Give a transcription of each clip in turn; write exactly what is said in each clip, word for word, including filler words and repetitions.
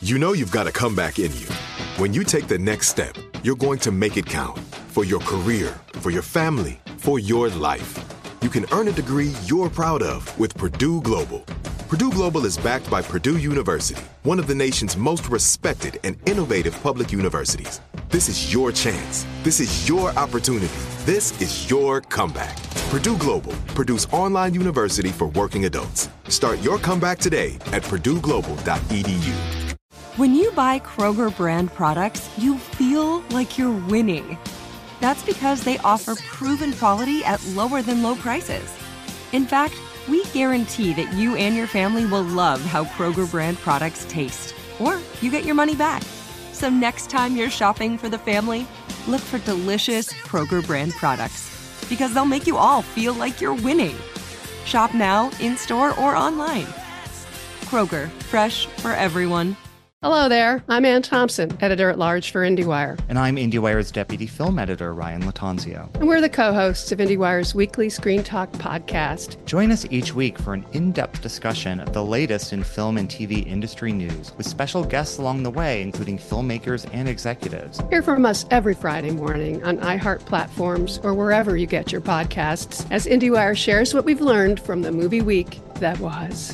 You know you've got a comeback in you. When you take the next step, you're going to make it count. For your career, for your family, for your life. You can earn a degree you're proud of with Purdue Global. Purdue Global is backed by Purdue University, one of the nation's most respected and innovative public universities. This is your chance. This is your opportunity. This is your comeback. Purdue Global, Purdue's online university for working adults. Start your comeback today at purdue global dot e d u. When you buy Kroger brand products, you feel like you're winning. That's because they offer proven quality at lower than low prices. In fact, we guarantee that you and your family will love how Kroger brand products taste, or you get your money back. So next time you're shopping for the family, look for delicious Kroger brand products, because they'll make you all feel like you're winning. Shop now, in-store, or online. Kroger, fresh for everyone. Hello there, I'm Ann Thompson, editor-at-large for IndieWire. And I'm IndieWire's deputy film editor, Ryan Latanzio. And we're the co-hosts of IndieWire's weekly Screen Talk podcast. Join us each week for an in-depth discussion of the latest in film and T V industry news, with special guests along the way, including filmmakers and executives. Hear from us every Friday morning on iHeart platforms or wherever you get your podcasts, as IndieWire shares what we've learned from the movie week that was.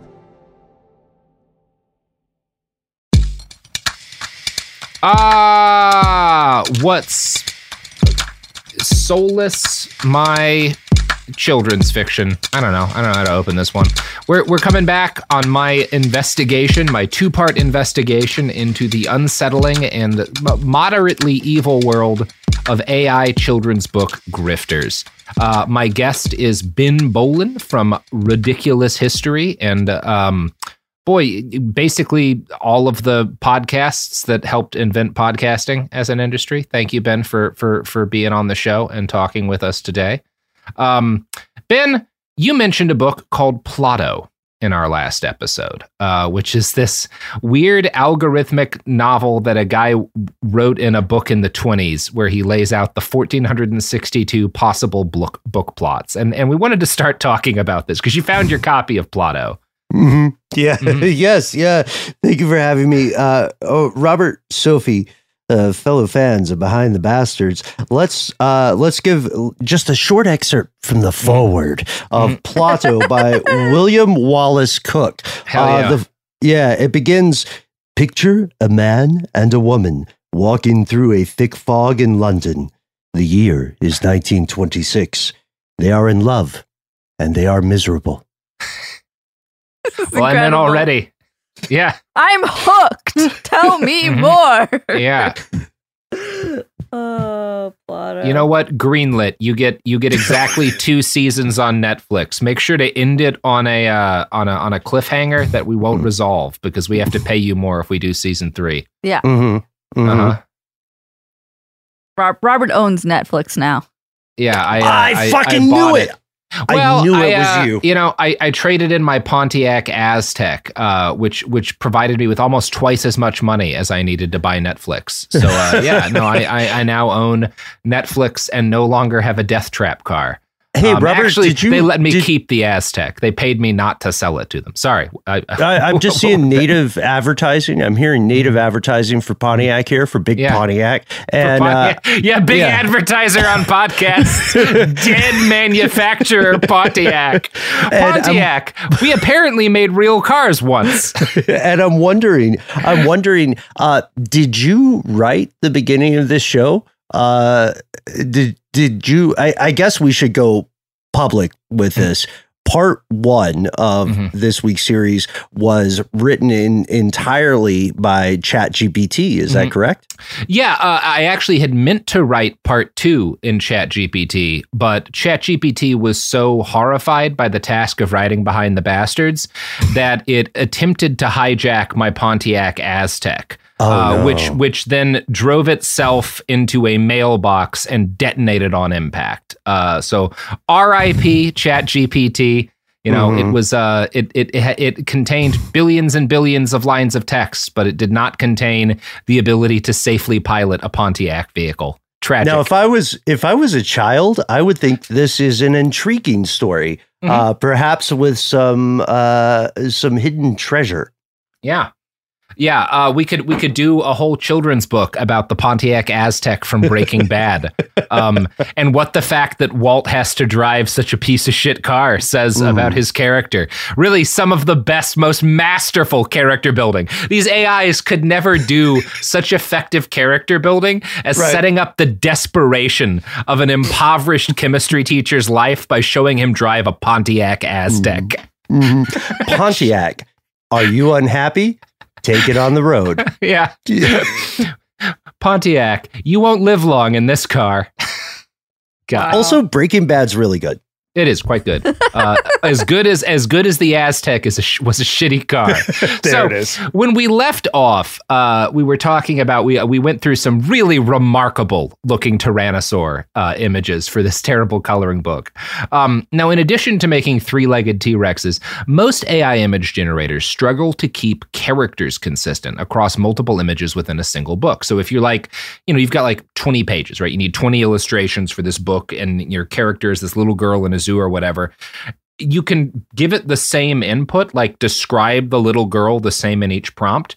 Ah, uh, what's soulless my children's fiction? I don't know. I don't know how to open this one. We're we're coming back on my investigation, my two-part investigation into the unsettling and moderately evil world of A I children's book grifters. Uh, my guest is Ben Bowlin from Ridiculous History, and um. Boy, basically all of the podcasts that helped invent podcasting as an industry. Thank you, Ben, for for for being on the show and talking with us today. Um, Ben, you mentioned a book called Plotto in our last episode, uh, which is this weird algorithmic novel that a guy wrote in a book in the twenties where he lays out the one thousand four hundred sixty-two possible book, book plots. And, and we wanted to start talking about this because you found your copy of Plotto. Mm-hmm. Yeah. Mm-hmm. Yes. Yeah. Thank you for having me. Uh, oh, Robert, Sophie, uh, fellow fans of Behind the Bastards. Let's uh, let's give just a short excerpt from the foreword of mm-hmm. Plotto by William Wallace Cook. Hell yeah. Uh, the, yeah. It begins, picture a man and a woman walking through a thick fog in London. The year is nineteen twenty-six. They are in love and they are miserable. Well, I'm in already. Yeah. I'm hooked. Tell me more. Yeah. Oh, Plotto. You know what? Greenlit. You get you get exactly two seasons on Netflix. Make sure to end it on a uh, on a on a cliffhanger that we won't resolve because we have to pay you more if we do season three. Yeah. Mm-hmm. Mm-hmm. Uh-huh. Rob, Robert owns Netflix now. Yeah, I uh, I, I fucking I knew it. it. Well, I knew it I, uh, was you. You know, I, I traded in my Pontiac Aztec, uh, which which provided me with almost twice as much money as I needed to buy Netflix. So, uh, yeah, no, I, I, I now own Netflix and no longer have a Death Trap car. Hey, um, Robert, actually, did you, they let me did, keep the Aztec. They paid me not to sell it to them. Sorry. I, I, I'm just seeing native advertising. I'm hearing native advertising for Pontiac here, for Big Yeah. Pontiac. And Pontiac. uh, yeah, big yeah. advertiser on podcasts. Dead manufacturer Pontiac. Pontiac. We apparently made real cars once. and I'm wondering, I'm wondering, uh, did you write the beginning of this show? Uh, did did you? I, I guess we should go public with this. Part one of Mm-hmm. this week's series was written in entirely by ChatGPT. Is Mm-hmm. that correct? Yeah, uh, I actually had meant to write part two in ChatGPT, but ChatGPT was so horrified by the task of writing Behind the Bastards that it attempted to hijack my Pontiac Aztec. Oh, uh, no. which which then drove itself into a mailbox and detonated on impact. Uh, so R I P ChatGPT. You know, Mm-hmm. it was uh, it it it contained billions and billions of lines of text, but it did not contain the ability to safely pilot a Pontiac vehicle. Tragic. Now, if I was if I was a child, I would think this is an intriguing story, Mhm. uh, perhaps with some uh, some hidden treasure. Yeah. Yeah, uh, we could we could do a whole children's book about the Pontiac Aztec from Breaking Bad, um, and what the fact that Walt has to drive such a piece of shit car says Ooh. about his character. Really, some of the best, most masterful character building. These A Is could never do such effective character building as right. setting up the desperation of an impoverished chemistry teacher's life by showing him drive a Pontiac Aztec. Mm-hmm. Mm-hmm. Pontiac, are you unhappy? Take it on the road. Yeah. Pontiac, you won't live long in this car. God. Also, Breaking Bad's really good. It is quite good. Uh, as good as as good as the Aztec is a sh- was a shitty car. there so it is. When we left off, uh, we were talking about we we went through some really remarkable looking Tyrannosaur uh, images for this terrible coloring book. Um, now, in addition to making three-legged T-Rexes, most A I image generators struggle to keep characters consistent across multiple images within a single book. So if you're like, you know, you've got like twenty pages, right? You need twenty illustrations for this book, and your character is this little girl in a zoo or whatever. You can give it the same input, like describe the little girl the same in each prompt,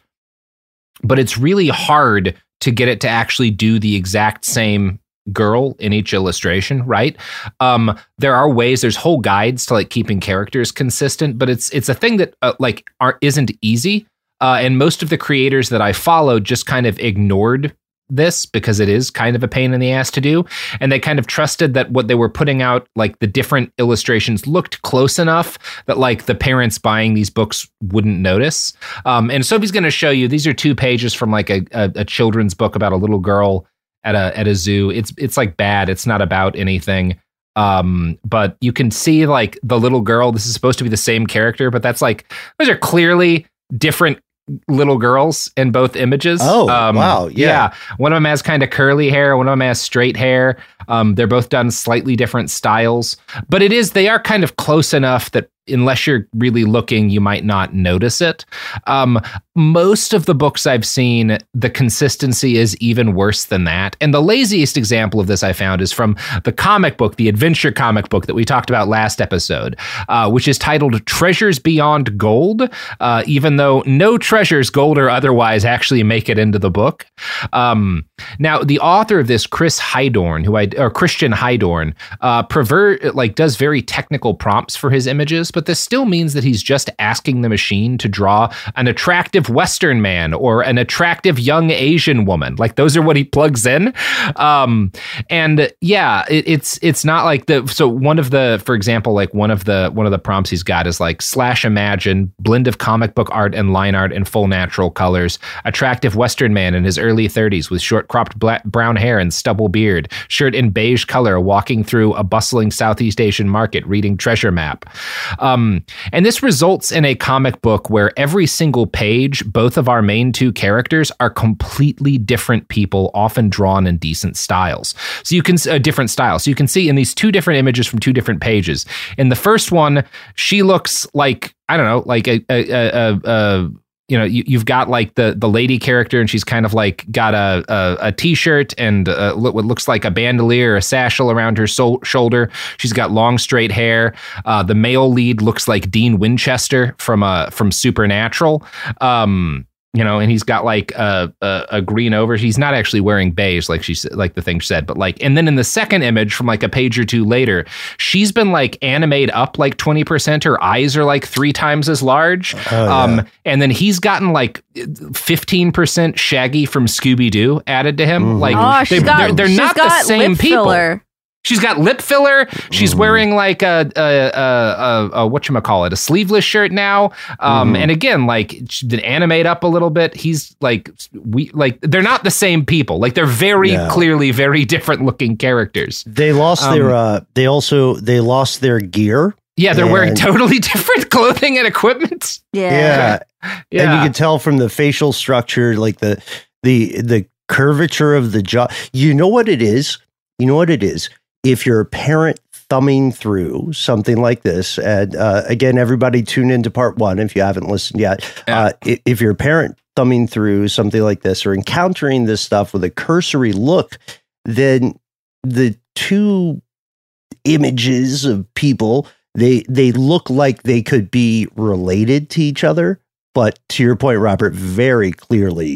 but it's really hard to get it to actually do the exact same girl in each illustration, right? Um, there are ways, there's whole guides to like keeping characters consistent, but it's it's a thing that uh, like aren't, isn't easy. Uh, and most of the creators that I followed just kind of ignored this because it is kind of a pain in the ass to do. And they kind of trusted that what they were putting out, like the different illustrations looked close enough that like the parents buying these books wouldn't notice. Um, and Sophie's going to show you, these are two pages from like a, a, a children's book about a little girl at a, at a zoo. It's, it's like bad. It's not about anything. Um, but you can see like the little girl, this is supposed to be the same character, but that's like, those are clearly different little girls in both images. Oh, um, wow. Yeah. yeah. One of them has kind of curly hair. One of them has straight hair. Um, they're both done slightly different styles, but it is, they are kind of close enough that unless you're really looking, you might not notice it. Um, most of the books I've seen, the consistency is even worse than that. And the laziest example of this I found is from the comic book, the adventure comic book that we talked about last episode, uh, which is titled Treasures Beyond Gold, uh, even though no treasures, gold or otherwise, actually make it into the book. Um, now, the author of this, Chris Hydorn, who I or Christian Hydorn, uh, pervert like does very technical prompts for his images, but this still means that he's just asking the machine to draw an attractive Western man or an attractive young Asian woman. Like those are what he plugs in. Um, and yeah, it, it's it's not like the so one of the, for example, like one of the one of the prompts he's got is like slash imagine blend of comic book art and line art in full natural colors, attractive Western man in his early thirties with short cropped black, brown hair and stubble beard, shirt in beige color, walking through a bustling Southeast Asian market reading treasure map. Um, and this results in a comic book where every single page, both of our main two characters are completely different people, often drawn in decent styles. So you can, uh, different styles. So you can see in these two different images from two different pages. In the first one, she looks like, I don't know, like a, a, a, a you know, you, you've got like the the lady character, and she's kind of like got a a, a t-shirt and uh, what looks like a bandolier or a satchel around her so- shoulder. She's got long straight hair. Uh, the male lead looks like Dean Winchester from uh from Supernatural. Um, you know, and he's got like a, a a green over. He's not actually wearing beige like she like the thing said, but like, and then in the second image from like a page or two later, she's been like animated up like twenty percent. Her eyes are like three times as large. Oh, um, yeah. And then he's gotten like fifteen percent Shaggy from Scooby-Doo added to him. Mm-hmm. Like oh, they, got, they're, they're not the same people. Filler. She's got lip filler. She's mm. wearing like a, a, a, a, a whatchamacallit, a sleeveless shirt now. Um, mm. And again, like she did animate up a little bit. He's like, we like, they're not the same people. Like they're very no. clearly very different looking characters. They lost um, their, uh, they also, they lost their gear. Yeah. They're and, wearing totally different clothing and equipment. Yeah. Yeah. yeah. And you can tell from the facial structure, like the, the, the curvature of the jaw. You know what it is? You know what it is? If you're a parent thumbing through something like this, and uh, again, everybody tune into part one if you haven't listened yet. Yeah. Uh, if you're a parent thumbing through something like this or encountering this stuff with a cursory look, then the two images of people, they they look like they could be related to each other. but to your point, Robert, very clearly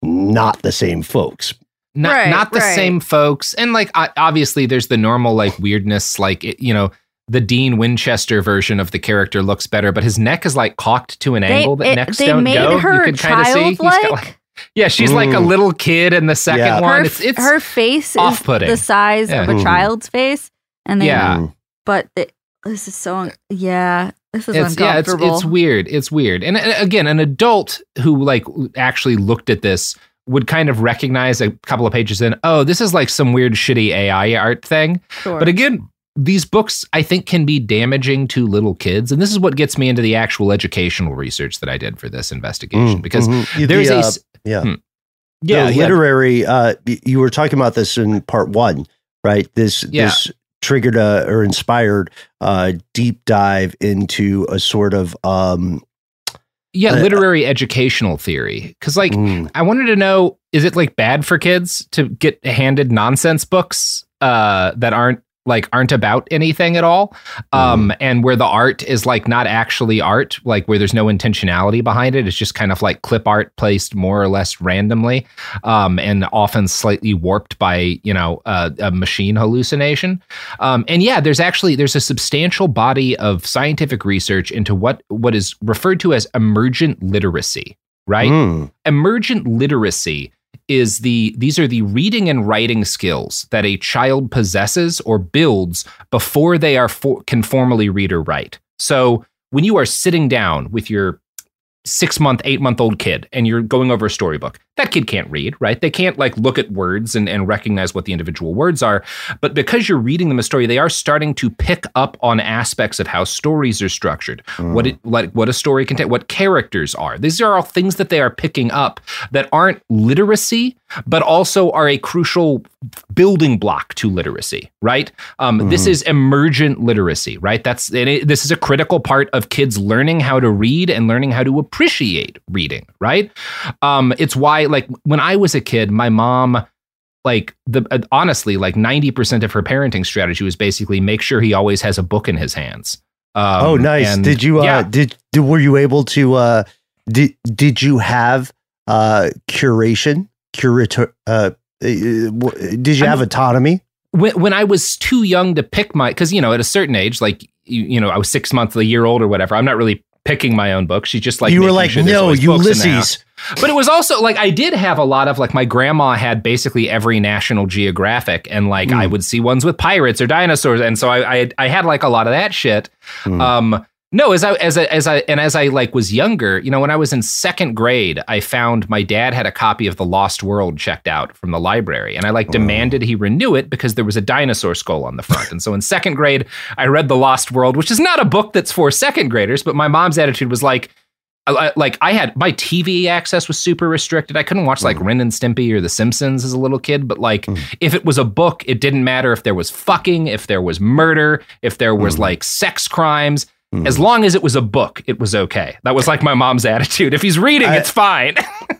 not the same folks. Not Right, not the right. same folks. And like o- obviously there's the normal like weirdness, like it, you know, the Dean Winchester version of the character looks better, but his neck is like cocked to an They, angle that it- necks they don't made go. her you can kind of see. He's got, childlike. like- yeah, she's like a Mm. little kid in the second Yeah. one. Her, It's it's her face is off-putting. the size Yeah. of a Mhm. child's face, and they, Yeah. Mm. but they, this is so un- yeah, this is it's yeah, it's uncomfortable. it's weird. It's weird. And uh, again, an adult who like actually looked at this would kind of recognize a couple of pages in, oh, this is like some weird shitty A I art thing. Sure. But again, these books, I think, can be damaging to little kids. And this is what gets me into the actual educational research that I did for this investigation. Mm, because mhm. there's The, a... uh, s- yeah. Hmm. Yeah, Yeah, yeah. literary. Uh, y- you were talking about this in part one, right? This Yeah. this triggered a, or inspired a deep dive into a sort of um. Yeah, uh, literary educational theory. Because, like, mm, I wanted to know, is it, like, bad for kids to get handed nonsense books uh, that aren't, like, aren't about anything at all? Um, and where the art is, like, not actually art, like, where there's no intentionality behind it. It's just kind of, like, clip art placed more or less randomly um, and often slightly warped by, you know, uh, a machine hallucination. Um, and, yeah, there's actually, there's a substantial body of scientific research into what what is referred to as emergent literacy, right? mm, Emergent literacy is the these are the reading and writing skills that a child possesses or builds before they are for, can formally read or write. So when you are sitting down with your six month, eight month old kid and you're going over a storybook, that kid can't read, right? They can't like look at words and, and recognize what the individual words are. But because you're reading them a story, they are starting to pick up on aspects of how stories are structured, what it like what a story contains, what characters are. These are all things that they are picking up that aren't literacy, but also are a crucial building block to literacy, right? Um, This is emergent literacy, right? That's and it, this is a critical part of kids learning how to read and learning how to appreciate reading, right? Um, it's why, like, when I was a kid, my mom, like, the uh, honestly, like ninety percent of her parenting strategy was basically make sure he always has a book in his hands. Um, oh, nice. and- Did you? Uh, yeah. Did, did were you able to? Uh, did Did you have uh curation? Curator? Uh, uh, w- did you I'm- have autonomy? when when I was too young to pick my, because, you know, at a certain age, like, you, you know, I was six months, a year old or whatever. I'm not really picking my own books. She's just like, you were making like, sure there's no, always books in the house. Ulysses. But it was also like, I did have a lot of, like, my grandma had basically every National Geographic, and like Mm. I would see ones with pirates or dinosaurs, and so I I had, I had like a lot of that shit. Mm. Um, no, as I as I, as I and as I like was younger, you know, when I was in second grade, I found my dad had a copy of The Lost World checked out from the library, and I like demanded he renew it because there was a dinosaur skull on the front. And so in second grade, I read The Lost World, which is not a book that's for second graders, but my mom's attitude was like, I- I- like I had my T V access was super restricted. I couldn't watch like Ren and Stimpy or The Simpsons as a little kid, but like if it was a book, it didn't matter if there was fucking, if there was murder, if there was like sex crimes. As long as it was a book, it was okay. That was like my mom's attitude. If he's reading, I- it's fine.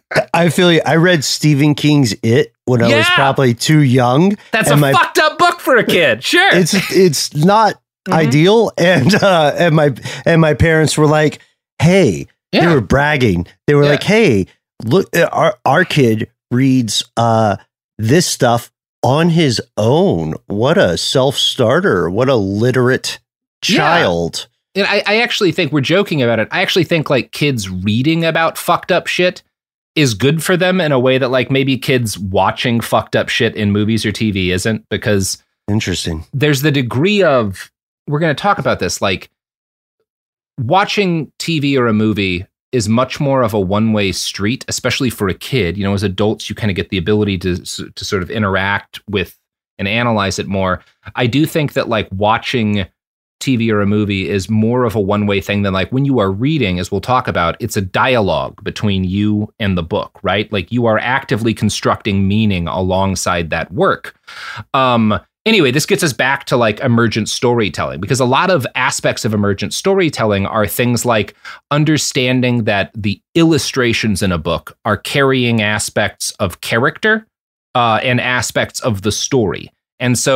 I feel you. I read Stephen King's It when I was Yeah. probably too young. That's and a my, fucked up book for a kid. Sure. It's it's not Mhm. ideal, and uh, and my and my parents were like, "Hey," they Yeah. were bragging. They were Yeah. like, "Hey, look, uh, our our kid reads uh, this stuff on his own. What a self starter! What a literate Yeah. child." And I, I actually think we're joking about it. I actually think like kids reading about fucked up shit is good for them in a way that like maybe kids watching fucked up shit in movies or T V isn't, because Interesting. there's the degree of, we're going to talk about this, like watching T V or a movie is much more of a one-way street, especially for a kid. You know, as adults, you kind of get the ability to to sort of interact with and analyze it more. I do think that like watching T V or a movie is more of a one-way thing than like when you are reading, as we'll talk about, it's a dialogue between you and the book, right? Like you are actively constructing meaning alongside that work. Um, anyway, this gets us back to like emergent storytelling, because a lot of aspects of emergent storytelling are things like understanding that the illustrations in a book are carrying aspects of character uh, and aspects of the story. And so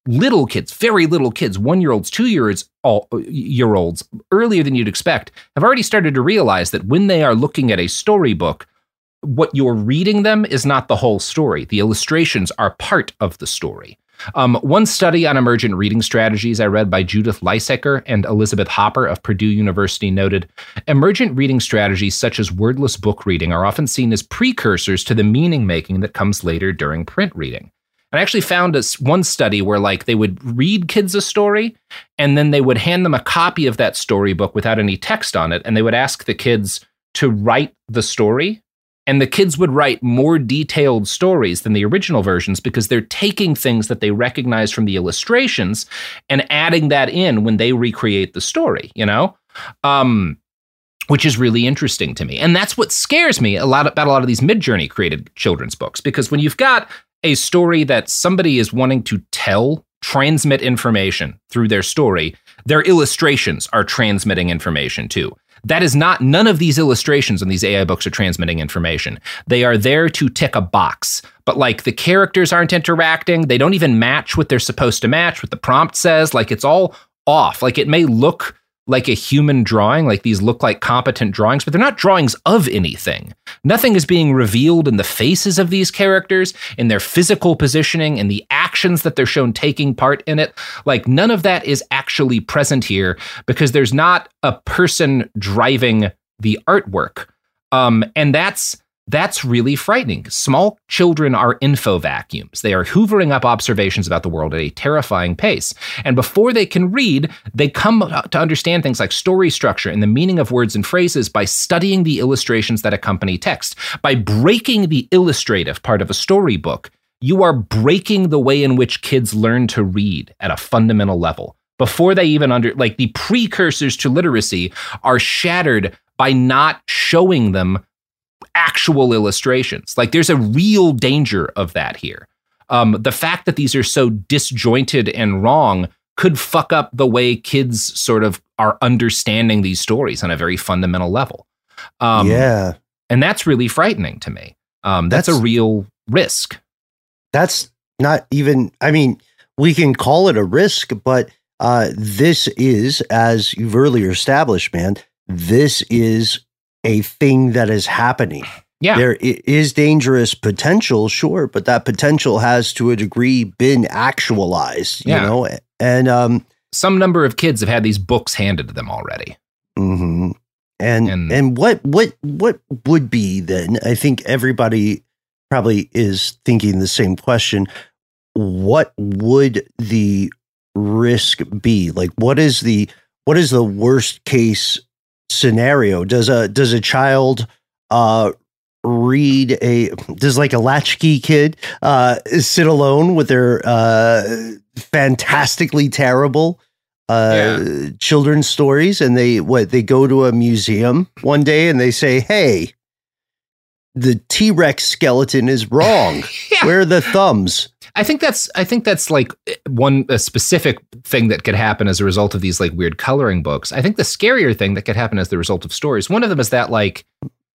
little kids, very little kids, one-year-olds, two-year-olds, all, year olds, earlier than you'd expect, have already started to realize that when they are looking at a storybook, what you're reading them is not the whole story. The illustrations are part of the story. Um, one study on emergent reading strategies I read by Judith Lysaker and Elizabeth Hopper of Purdue University noted, emergent reading strategies such as wordless book reading are often seen as precursors to the meaning making that comes later during print reading. And I actually found this one study where like they would read kids a story and then they would hand them a copy of that storybook without any text on it. And they would ask the kids to write the story. And the kids would write more detailed stories than the original versions because they're taking things that they recognize from the illustrations and adding that in when they recreate the story, you know, um, which is really interesting to me. And that's what scares me a lot about a lot of these Midjourney created children's books, because when you've got a story that somebody is wanting to tell, transmit information through their story, their illustrations are transmitting information too. That is not, none of these illustrations in these A I books are transmitting information. They are there to tick a box, but like the characters aren't interacting. They don't even match what they're supposed to match, what the prompt says. Like it's all off. Like it may look like a human drawing, like these look like competent drawings, but they're not drawings of anything. Nothing is being revealed in the faces of these characters, in their physical positioning, in the actions that they're shown taking part in it. Like none of that is actually present here because there's not a person driving the artwork. Um, and that's That's really frightening. Small children are info vacuums. They are hoovering up observations about the world at a terrifying pace. And before they can read, they come to understand things like story structure and the meaning of words and phrases by studying the illustrations that accompany text. By breaking the illustrative part of a storybook, you are breaking the way in which kids learn to read at a fundamental level. Before they even under, like the precursors to literacy are shattered by not showing them actual illustrations. Like there's a real danger of that here. Um, the fact that these are so disjointed and wrong could fuck up the way kids sort of are understanding these stories on a very fundamental level. Um, yeah. And that's really frightening to me. Um, that's, that's a real risk. That's not even, I mean, we can call it a risk, but uh, this is, as you've earlier established, man, this is a thing that is happening. Yeah. There is dangerous potential, sure, but that potential has to a degree been actualized, you yeah. know, and um, some number of kids have had these books handed to them already. Mm-hmm. And, and and what what what would be then? I think everybody probably is thinking the same question. What would the risk be? Like, what is the what is the worst case scenario? Does a does a child uh read a does like a latchkey kid uh sit alone with their uh fantastically terrible uh yeah. children's stories, and they what they go to a museum one day and they say, hey, the T-Rex skeleton is wrong. yeah. Where are the thumbs? I think that's I think that's like one a specific thing that could happen as a result of these like weird coloring books. I think the scarier thing that could happen as the result of stories, one of them is that like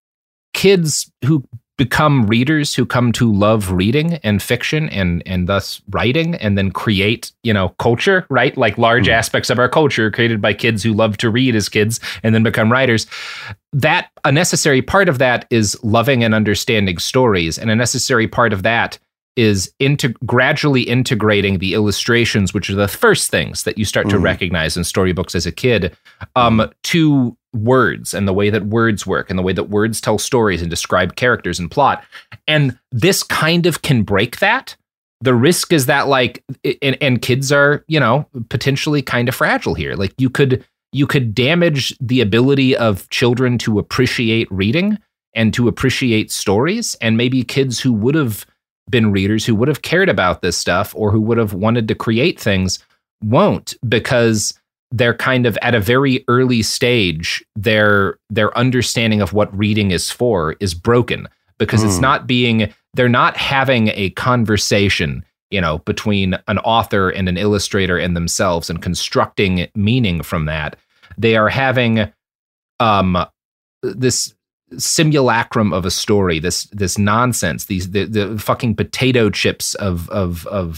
kids who become readers, who come to love reading and fiction and and thus writing and then create, you know, culture, right? Like large mm. aspects of our culture created by kids who love to read as kids and then become writers. That a necessary part of that is loving and understanding stories, and a necessary part of that is into gradually integrating the illustrations, which are the first things that you start mm. to recognize in storybooks as a kid, um, mm. to words and the way that words work and the way that words tell stories and describe characters and plot. And this kind of can break that. The risk is that like, and, and kids are, you know, potentially kind of fragile here. Like you could, you could damage the ability of children to appreciate reading and to appreciate stories. And maybe kids who would have been readers, who would have cared about this stuff or who would have wanted to create things, won't, because they're kind of at a very early stage, their their understanding of what reading is for is broken, because mm. it's not being, they're not having a conversation, you know, between an author and an illustrator and themselves and constructing meaning from that. They are having um, this simulacrum of a story, this this nonsense, these the, the fucking potato chips of of of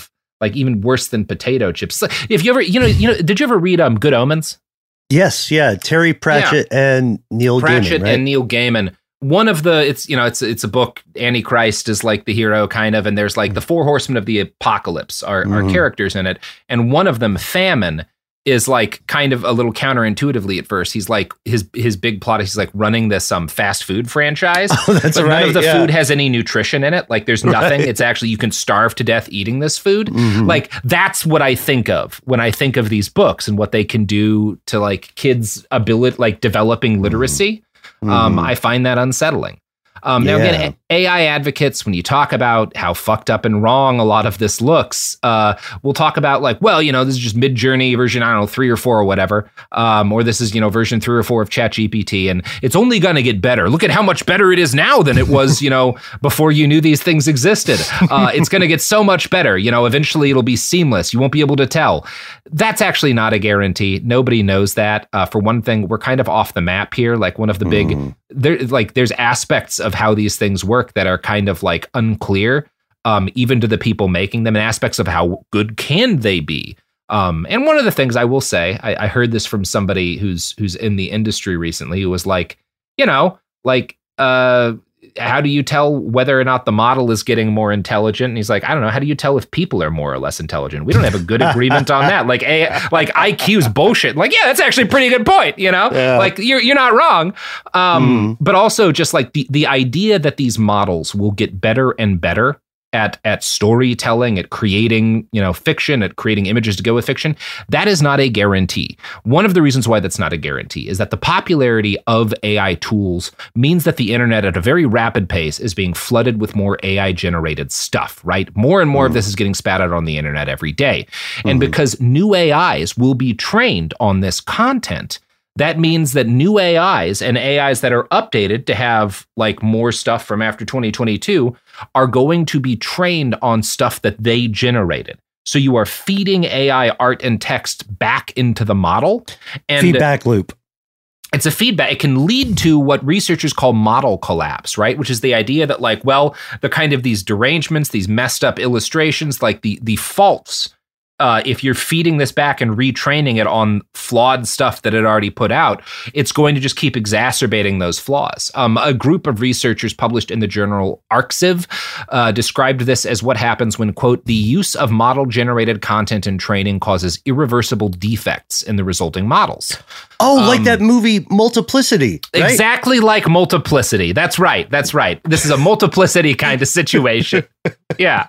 like even worse than potato chips. If you ever, you know, you know, did you ever read um Good Omens? Yes, yeah, Terry Pratchett yeah. and Neil Pratchett Gaiman, right? and Neil Gaiman. One of the, it's, you know, it's it's a book, Antichrist is like the hero kind of, and there's like the four horsemen of the apocalypse are, mm-hmm. are characters in it. And one of them, Famine, is like kind of a little counterintuitively at first. He's like, his his big plot is he's like running this um fast food franchise. Oh, that's but right. None of the yeah. food has any nutrition in it. Like there's nothing. Right. It's actually, you can starve to death eating this food. Mm-hmm. Like that's what I think of when I think of these books and what they can do to like kids' ability, like developing literacy. Mm-hmm. Um, I find that unsettling. Um, now, yeah. again, A I advocates, when you talk about how fucked up and wrong a lot of this looks, uh, we'll talk about like, well, you know, this is just Mid-Journey version, I don't know, three or four or whatever. Um, or this is, you know, version three or four of ChatGPT, and it's only going to get better. Look at how much better it is now than it was, you know, before you knew these things existed. Uh, it's going to get so much better. You know, eventually it'll be seamless. You won't be able to tell. That's actually not a guarantee. Nobody knows that. Uh, for one thing, we're kind of off the map here. Like one of the big, mm. there, like there's aspects of how these things work that are kind of like unclear, um, even to the people making them, and aspects of how good can they be. Um, and one of the things I will say, I, I heard this from somebody who's who's in the industry recently, who was like, you know, like, uh, how do you tell whether or not the model is getting more intelligent? And he's like, I don't know. How do you tell if people are more or less intelligent? We don't have a good agreement on that. Like, a, like I Q's bullshit. Like, yeah, that's actually a pretty good point. You know, yeah. like you're you're not wrong. Um, mm. But also just like the the idea that these models will get better and better at at storytelling, at creating, you know, fiction, at creating images to go with fiction, that is not a guarantee. One of the reasons why that's not a guarantee is that the popularity of A I tools means that the internet at a very rapid pace is being flooded with more A I-generated stuff, right? More and more mm. of this is getting spat out on the internet every day. And mm. because new A Is will be trained on this content, that means that new A Is and A Is that are updated to have like more stuff from after twenty twenty-two are going to be trained on stuff that they generated. So you are feeding A I art and text back into the model. And feedback loop. It's a feedback. It can lead to what researchers call model collapse, right? Which is the idea that like, well, the kind of these derangements, these messed up illustrations, like the the faults, Uh, if you're feeding this back and retraining it on flawed stuff that it already put out, it's going to just keep exacerbating those flaws. Um, a group of researchers published in the journal Arxiv uh, described this as what happens when, quote, the use of model-generated content in training causes irreversible defects in the resulting models. Oh, um, like that movie Multiplicity, right? Exactly like Multiplicity. That's right. That's right. This is a Multiplicity kind of situation. Yeah.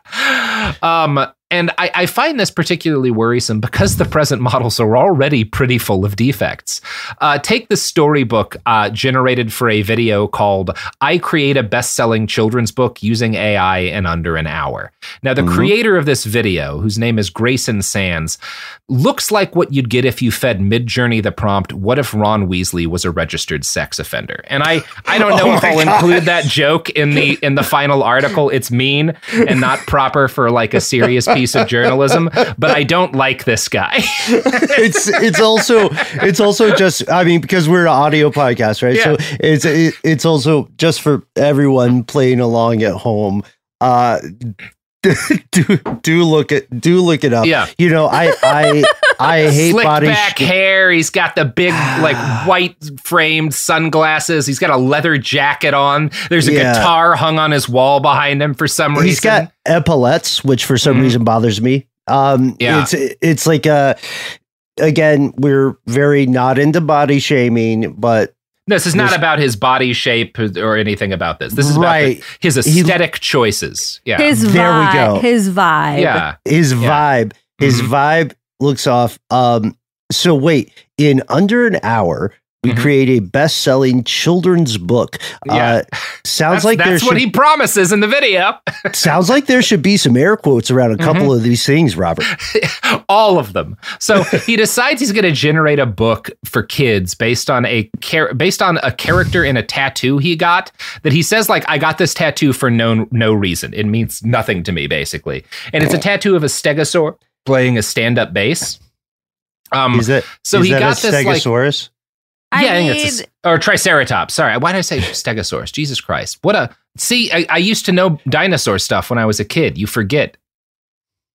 Um, And I, I find this particularly worrisome because the present models are already pretty full of defects. Uh, take the storybook uh, generated for a video called I Create a Best-Selling Children's Book Using A I in Under an Hour. Now, the mm-hmm. creator of this video, whose name is Grayson Sands, looks like what you'd get if you fed Mid-Journey the prompt, what if Ron Weasley was a registered sex offender? And I, I don't know oh if I'll God. include that joke in the in the final article. It's mean and not proper for like a serious piece of journalism, but I don't like this guy. it's it's also it's also just I mean because we're an audio podcast, right? Yeah. So it's it, it's also just for everyone playing along at home. Uh, do do look at do look it up. Yeah, you know I I I hate slick body back sh- hair. He's got the big like white framed sunglasses. He's got a leather jacket on. There's a yeah. guitar hung on his wall behind him for some reason. He's got epaulets, which for some mm. reason bothers me. Um, yeah. it's it's like a again we're very not into body shaming, but. This is not There's, about his body shape or anything about this. This is right. about the, his aesthetic he, choices. Yeah. His vibe. There we go. His vibe. Yeah. His yeah. vibe. His mm-hmm. vibe looks off. Um, so wait, in under an hour, we mm-hmm. create a best-selling children's book. Yeah. Uh, sounds that's, like that's there what should, he promises in the video. sounds like there should be some air quotes around a couple mm-hmm. of these things, Robert. All of them. So he decides he's going to generate a book for kids based on a char- based on a character in a tattoo he got that he says like I got this tattoo for no no reason. It means nothing to me basically, and it's a tattoo of a stegosaur playing a stand-up bass. Um, is it? So is he that got a this stegosaurus? like. Yeah, I, I think it's a, or Triceratops. Sorry, why did I say Stegosaurus? Jesus Christ! What a see! I, I used to know dinosaur stuff when I was a kid. You forget.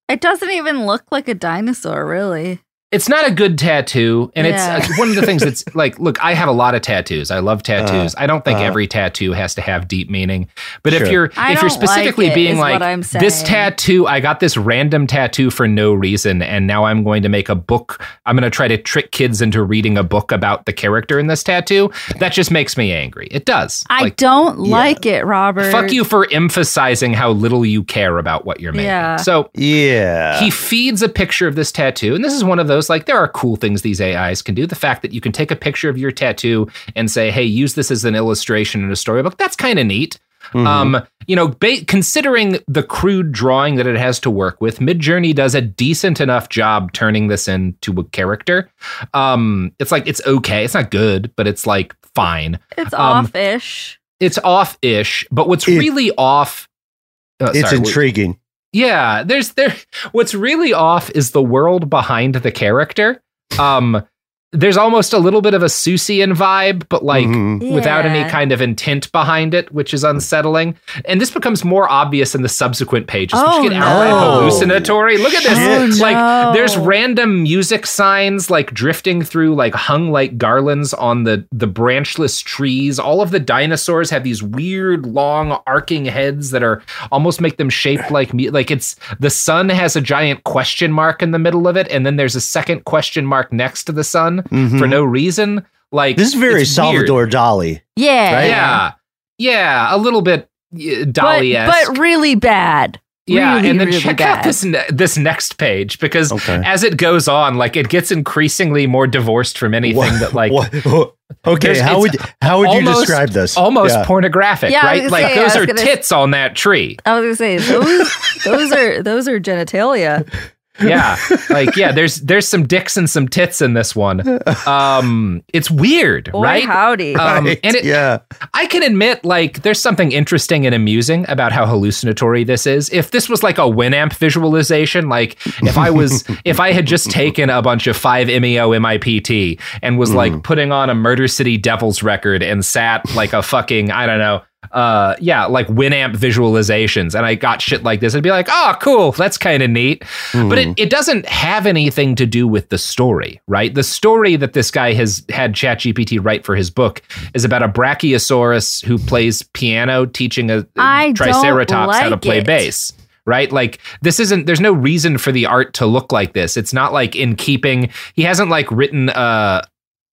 It doesn't even look like a dinosaur, really. It's not a good tattoo, and Yeah. it's uh, one of the things that's like, look, I have a lot of tattoos. I love tattoos. Uh, I don't think uh, every tattoo has to have deep meaning. But if Sure. you're I if you're don't specifically like it, being is like what I'm this saying. tattoo, I got this random tattoo for no reason, and now I'm going to make a book. I'm going to try to trick kids into reading a book about the character in this tattoo. That just makes me angry. It does. I Like, don't like it, Robert. fuck you for emphasizing how little you care about what you're making. Yeah. So Yeah. he feeds a picture of this tattoo, and this is one of those, like, there are cool things these A Is can do. The fact that you can take a picture of your tattoo and say, hey, use this as an illustration in a storybook, that's kind of neat. Mhm. Um, you know, ba- considering the crude drawing that it has to work with, Midjourney does a decent enough job turning this into a character. Um, it's like, it's okay. It's not good, but it's like fine. It's um, off-ish. It's off-ish, but what's It- really off... uh, it's sorry, what- intriguing. yeah, there's there. What's really off is the world behind the character. Um, there's almost a little bit of a Seussian vibe, but like Mhm. without any Yeah. kind of intent behind it, which is unsettling. And this becomes more obvious in the subsequent pages, Oh, which get outright no. hallucinatory. Look at this. Shit. Like no. there's random music signs like drifting through, like hung like garlands on the the branchless trees. All of the dinosaurs have these weird long arcing heads that are almost make them shaped like me. Like it's the sun has a giant question mark in the middle of it, and then there's a second question mark next to the sun Mhm. for no reason. Like This is very it's weird. Salvador Dali. Yeah. Right? Yeah, yeah, a little bit uh, But, Dali-esque. but really bad. Yeah, Really, and then really check bad. out this ne- this next page, because Okay. as it goes on, like it gets increasingly more divorced from anything What- that like what- okay, There's- how would it's how would you almost- describe this? almost Yeah. pornographic, Yeah, I was right? gonna Like say, I those was are gonna- tits on that tree. I was gonna say those those are those are genitalia. Yeah, like yeah, there's there's some dicks and some tits in this one. Um, it's weird, Boy, right? howdy. Um, Right, and it, yeah. I can admit, like, there's something interesting and amusing about how hallucinatory this is. If this was like a Winamp visualization, like if I was, if I had just taken a bunch of five M E O M I P T and was like putting on a Murder City Devils record and sat like a fucking, I don't know, uh, yeah, like Winamp visualizations, and I got shit like this, I'd be like, oh, cool, that's kind of neat. But it, it doesn't have anything to do with the story, right? The story that this guy has had ChatGPT write for his book is about a brachiosaurus who plays piano, teaching a I don't triceratops how to like play it. bass. Right? Like this isn't, there's no reason for the art to look like this. It's not like in keeping, he hasn't like written, uh,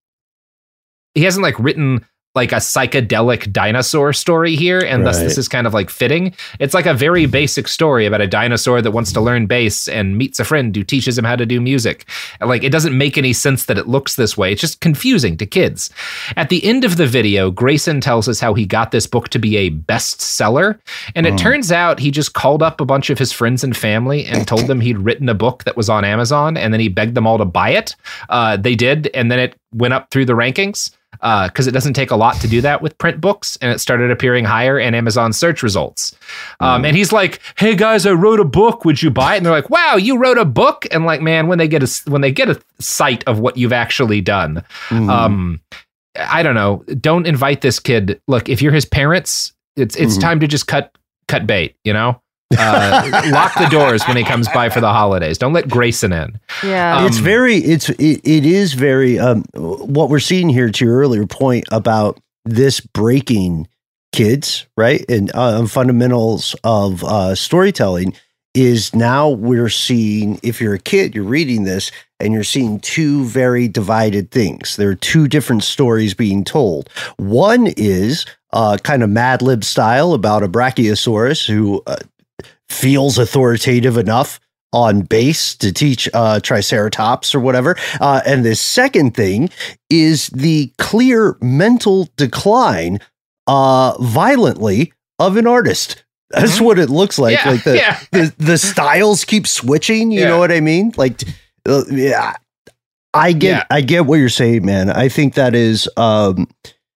he hasn't like written like a psychedelic dinosaur story here, and thus Right. this is kind of like fitting. It's like a very basic story about a dinosaur that wants to learn bass and meets a friend who teaches him how to do music. And like it doesn't make any sense that it looks this way. It's just confusing to kids. At the end of the video, Grayson tells us how he got this book to be a bestseller, and it turns out he just called up a bunch of his friends and family and told them he'd written a book that was on Amazon, and then he begged them all to buy it. Uh, they did, and then it went up through the rankings. Because uh, it doesn't take a lot to do that with print books, and it started appearing higher in Amazon search results. Um, and he's like, "Hey guys, I wrote a book. Would you buy it?" And they're like, "Wow, you wrote a book!" And like, man, when they get a when they get a sight of what you've actually done, um, I don't know. Don't invite this kid. Look, if you're his parents, it's it's time to just cut cut bait. You know. uh, lock the doors when he comes by for the holidays. Don't let Grayson in. Yeah. Um, It's very, it's, it, it is very, um, what we're seeing here, to your earlier point about this breaking kids, right? And uh, fundamentals of uh, storytelling is now we're seeing, if you're a kid, you're reading this and you're seeing two very divided things. There are two different stories being told. One is uh, kind of Mad Lib style about a brachiosaurus who uh, feels authoritative enough on base to teach uh, Triceratops or whatever. Uh, and the second thing is the clear mental decline uh, violently of an artist. That's Mm-hmm. what it looks like. Yeah, like the, yeah. the the styles keep switching. You Yeah. know what I mean? Like, uh, yeah, I get Yeah. I get what you're saying, man. I think that is. Um,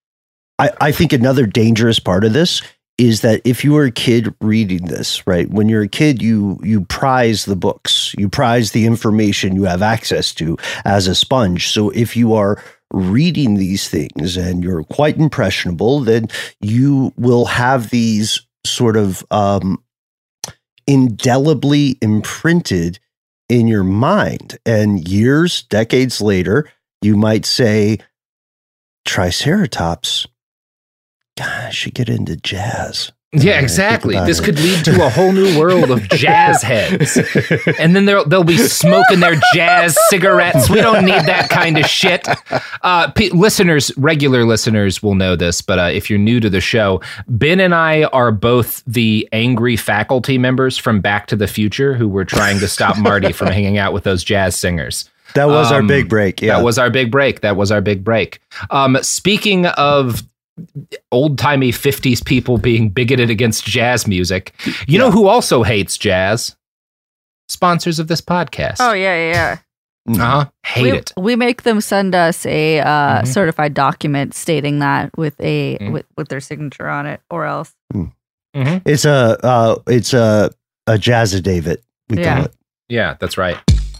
I I think another dangerous part of this is that if you are a kid reading this, right, when you're a kid, you you prize the books, you prize the information you have access to as a sponge. So if you are reading these things and you're quite impressionable, then you will have these sort of um, indelibly imprinted in your mind. And years, decades later, you might say, Triceratops, God, I should get into jazz. Yeah, exactly. This it. could lead to a whole new world of jazz heads. And then they'll, they'll be smoking their jazz cigarettes. We don't need that kind of shit. Uh, p- listeners, regular listeners will know this, but uh, if you're new to the show, Ben and I are both the angry faculty members from Back to the Future who were trying to stop Marty from hanging out with those jazz singers. That was um, our big break. Yeah, That was our big break. That was our big break. Um, speaking of old-timey fifties people being bigoted against jazz music, you yeah. know who also hates jazz? Sponsors of this podcast. Oh, yeah, yeah, yeah. Uh-huh. Hate we, it. We make them send us a uh, mm-hmm. certified document stating that with a mm-hmm. with, with their signature on it, or else. Mm-hmm. It's a uh, it's a a jazz-a-David, we yeah. call it. Yeah, that's right.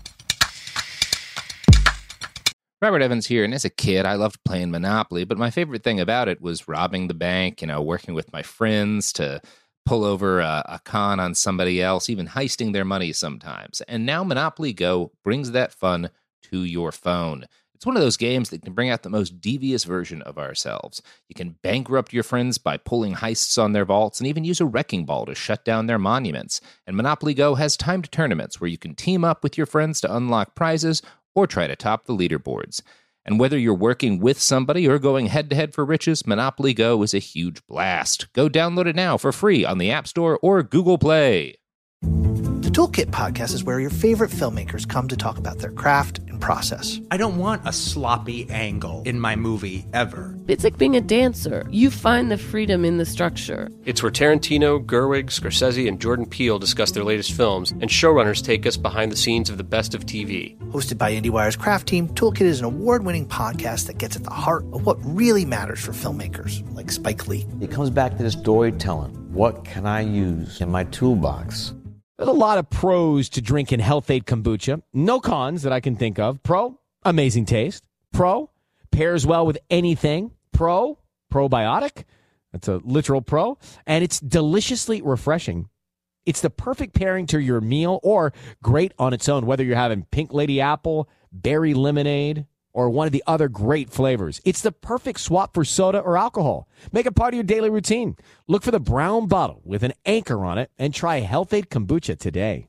Robert Evans here, and as a kid, I loved playing Monopoly, but my favorite thing about it was robbing the bank, you know, working with my friends to pull over a, a con on somebody else, even heisting their money sometimes. And now Monopoly Go brings that fun to your phone. It's one of those games that can bring out the most devious version of ourselves. You can bankrupt your friends by pulling heists on their vaults and even use a wrecking ball to shut down their monuments. And Monopoly Go has timed tournaments where you can team up with your friends to unlock prizes or try to top the leaderboards. And whether you're working with somebody or going head-to-head for riches, Monopoly Go is a huge blast. Go download it now for free on the App Store or Google Play. The Toolkit Podcast is where your favorite filmmakers come to talk about their craft and process. I don't want a sloppy angle in my movie ever. It's like being a dancer. You find the freedom in the structure. It's where Tarantino, Gerwig, Scorsese, and Jordan Peele discuss their latest films, and showrunners take us behind the scenes of the best of T V. Hosted by IndieWire's craft team, Toolkit is an award-winning podcast that gets at the heart of what really matters for filmmakers, like Spike Lee. It comes back to the storytelling. What can I use in my toolbox? There's a lot of pros to drinking Health-Ade kombucha. No cons that I can think of. Pro, amazing taste. Pro, pairs well with anything. Pro, probiotic. That's a literal pro. And it's deliciously refreshing. It's the perfect pairing to your meal or great on its own, whether you're having pink lady apple, berry lemonade, or one of the other great flavors. It's the perfect swap for soda or alcohol. Make it part of your daily routine. Look for the brown bottle with an anchor on it and try Health-Ade kombucha today.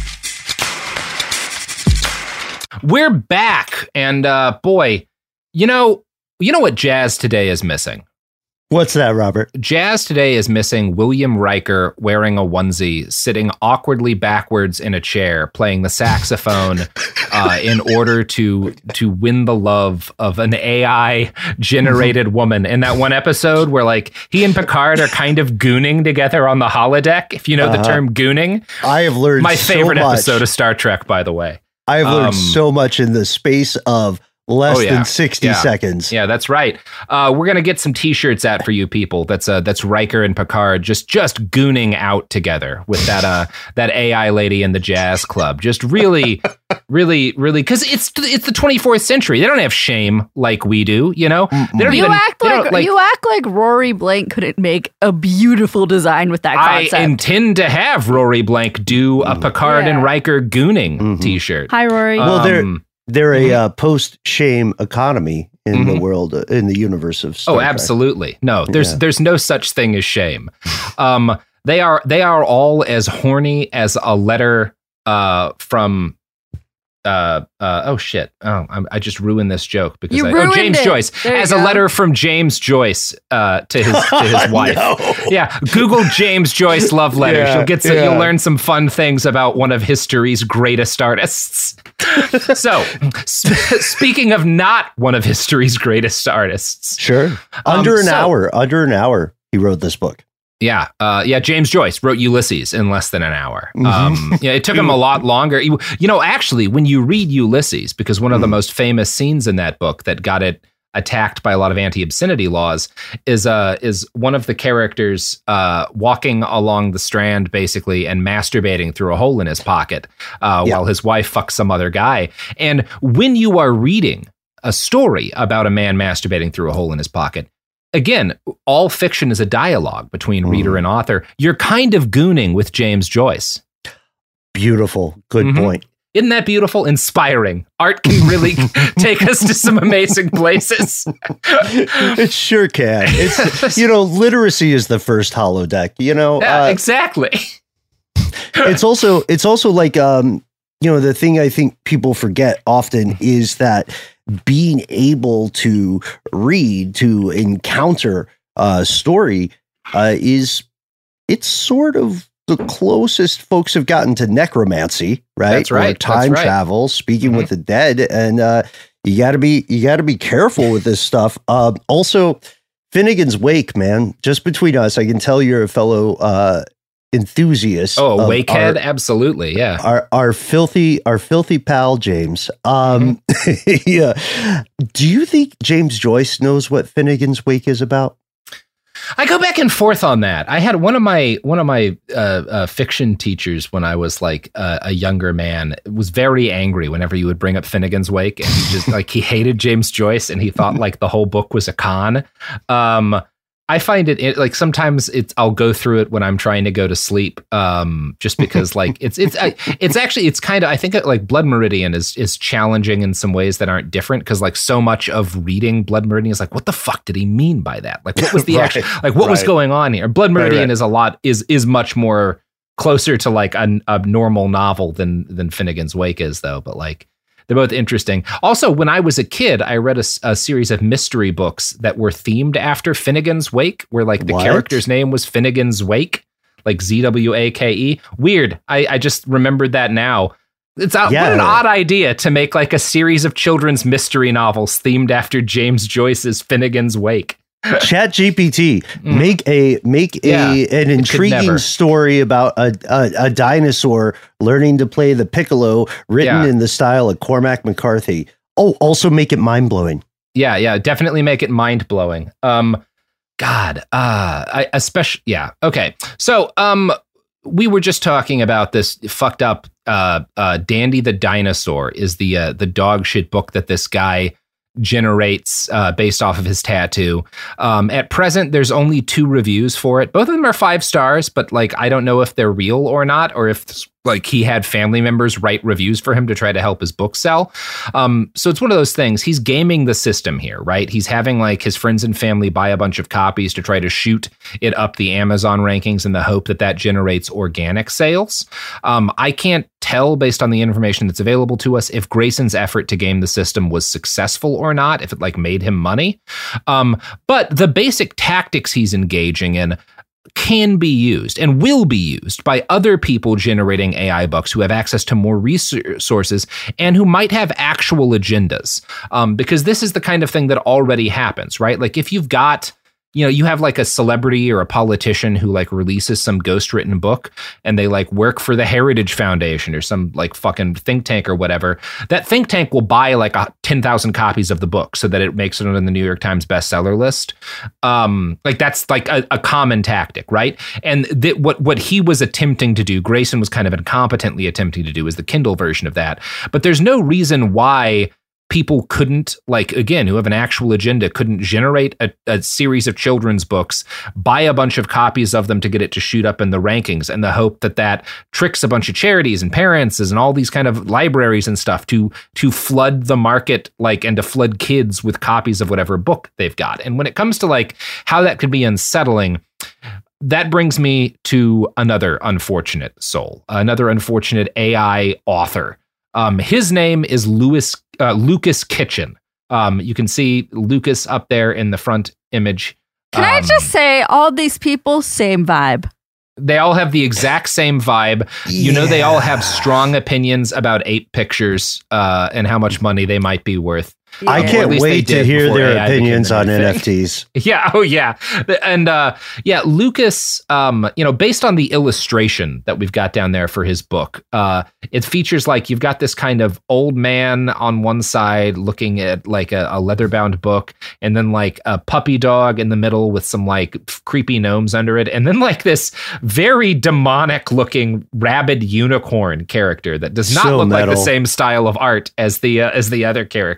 We're back, and uh, boy, you know, you know what jazz today is missing? What's that, Robert? Jazz today is missing William Riker wearing a onesie, sitting awkwardly backwards in a chair, playing the saxophone uh, in order to to win the love of an A I-generated woman. In that one episode where, like, he and Picard are kind of gooning together on the holodeck, if you know uh-huh. the term gooning. I have learned My so favorite much. episode of Star Trek, by the way. I have learned um, so much in the space of less oh, yeah. than sixty yeah. seconds. Yeah, that's right. Uh, we're gonna get some T-shirts out for you people. That's uh, that's Riker and Picard just just gooning out together with that uh that A I lady in the jazz club. Just really, really, really, because it's it's the twenty-fourth century. They don't have shame like we do. You know, they don't you even, act they like, don't, like you act like Rory Blank couldn't make a beautiful design with that concept. I intend to have Rory Blank do a Picard yeah. and Riker gooning mm-hmm. T-shirt. Hi, Rory. Well, they're Um, they're a mm-hmm. uh, post-shame economy in Mm-hmm. the world, uh, in the universe of Star Oh, Trek. absolutely. No, there's Yeah. there's no such thing as shame. Um, they are they are all as horny as a letter uh, from. Uh, uh, oh shit! Oh, I'm, I just ruined this joke because You I, oh ruined James it. Joyce There you as a go. letter from James Joyce uh, to his to his wife. No. Yeah, Google James Joyce love letters. Yeah, you'll get some, yeah. you'll learn some fun things about one of history's greatest artists. So, sp- speaking of not one of history's greatest artists, Sure. Under Um, an so- hour, under an hour, he wrote this book. Yeah, uh, yeah. James Joyce wrote Ulysses in less than an hour. Mhm. Um, yeah, it took him a lot longer. You, you know, actually, when you read Ulysses, because one of the most famous scenes in that book that got it attacked by a lot of anti-obscenity laws is uh is one of the characters uh walking along the Strand basically and masturbating through a hole in his pocket uh, Yeah. while his wife fucks some other guy. And when you are reading a story about a man masturbating through a hole in his pocket, again, all fiction is a dialogue between mm. reader and author. You're kind of gooning with James Joyce. Beautiful. Good mm-hmm. point. Isn't that beautiful? Inspiring. Art can really take us to some amazing places. It sure can. It's, you know, literacy is the first holodeck, you know? Yeah, uh, exactly. it's also, it's also like, um, you know, the thing I think people forget often is that being able to read, to encounter a story uh, is, it's sort of the closest folks have gotten to necromancy, right? That's right. Or time That's right. travel, speaking mm-hmm. with the dead. And uh, you gotta be, you gotta be careful with this stuff. Uh, also, Finnegan's Wake, man, just between us, I can tell you're a fellow uh, enthusiast. Oh, a Wakehead? Our, Absolutely. Yeah. Our, our filthy, our filthy pal, James. Um, mm-hmm. yeah. Do you think James Joyce knows what Finnegan's Wake is about? I go back and forth on that. I had one of my one of my uh, uh, fiction teachers when I was like uh, a younger man was very angry whenever you would bring up Finnegan's Wake, and he just like he hated James Joyce and he thought like the whole book was a con. Um, I find it, it like sometimes it's I'll go through it when I'm trying to go to sleep, um, just because like it's it's I, it's actually it's kind of I think like Blood Meridian is is challenging in some ways that aren't different because like so much of reading Blood Meridian is like what the fuck did he mean by that? Like what was the right, actual like what right. was going on here? Blood Meridian right, right. is a lot is is much more closer to like a, a normal novel than than Finnegan's Wake is though, but like. They're both interesting. Also, when I was a kid, I read a, a series of mystery books that were themed after Finnegan's Wake, where like the what? character's name was Finnegan's Wake, like Z W A K E. Weird. I, I just remembered that now. It's a, yeah. what an odd idea to make like a series of children's mystery novels themed after James Joyce's Finnegan's Wake. Chat G P T, mm. make a make yeah, a an intriguing story about a, a a dinosaur learning to play the piccolo, written yeah. in the style of Cormac McCarthy. Oh, also make it mind blowing. Yeah, yeah, definitely make it mind blowing. Um, God, uh, I especially yeah. Okay, so um, we were just talking about this fucked up. Uh, uh, Dandy the Dinosaur is the uh, the dog shit book that this guy generates uh, based off of his tattoo. Um, at present, there's only two reviews for it. Both of them are five stars, but like I don't know if they're real or not, or if like he had family members write reviews for him to try to help his book sell. Um, so it's one of those things. He's gaming the system here, right? He's having like his friends and family buy a bunch of copies to try to shoot it up the Amazon rankings in the hope that that generates organic sales. Um, I can't tell based on the information that's available to us if Grayson's effort to game the system was successful or not, if it like made him money. Um, but the basic tactics he's engaging in can be used and will be used by other people generating A I books who have access to more resources and who might have actual agendas. Um, because this is the kind of thing that already happens, right? Like if you've got, you know, you have like a celebrity or a politician who like releases some ghostwritten book and they like work for the Heritage Foundation or some like fucking think tank or whatever. That think tank will buy like a ten thousand copies of the book so that it makes it on the New York Times bestseller list. Um, like that's like a, a common tactic, right? And th- what what he was attempting to do, Grayson was kind of incompetently attempting to do, is the Kindle version of that. But there's no reason why people couldn't, like, again, who have an actual agenda, couldn't generate a, a series of children's books, buy a bunch of copies of them to get it to shoot up in the rankings, and the hope that that tricks a bunch of charities and parents and all these kind of libraries and stuff to to flood the market, like, and to flood kids with copies of whatever book they've got. And when it comes to like how that could be unsettling, that brings me to another unfortunate soul, another unfortunate A I author. Um, his name is Louis, uh, Lucas Kitchen. Um, you can see Lucas up there in the front image. Can um, I just say, all these people, same vibe. They all have the exact same vibe. You yeah. know, they all have strong opinions about ape pictures uh, and how much money they might be worth. Yeah. I can't wait to hear their A I opinions on N F Ts. Yeah. Oh, yeah. And uh, yeah, Lucas, um, you know, based on the illustration that we've got down there for his book, uh, it features like you've got this kind of old man on one side looking at like a, a leather-bound book, and then like a puppy dog in the middle with some like creepy gnomes under it, and then like this very demonic-looking rabid unicorn character that does not so look metal. like the same style of art as the uh, as the other characters.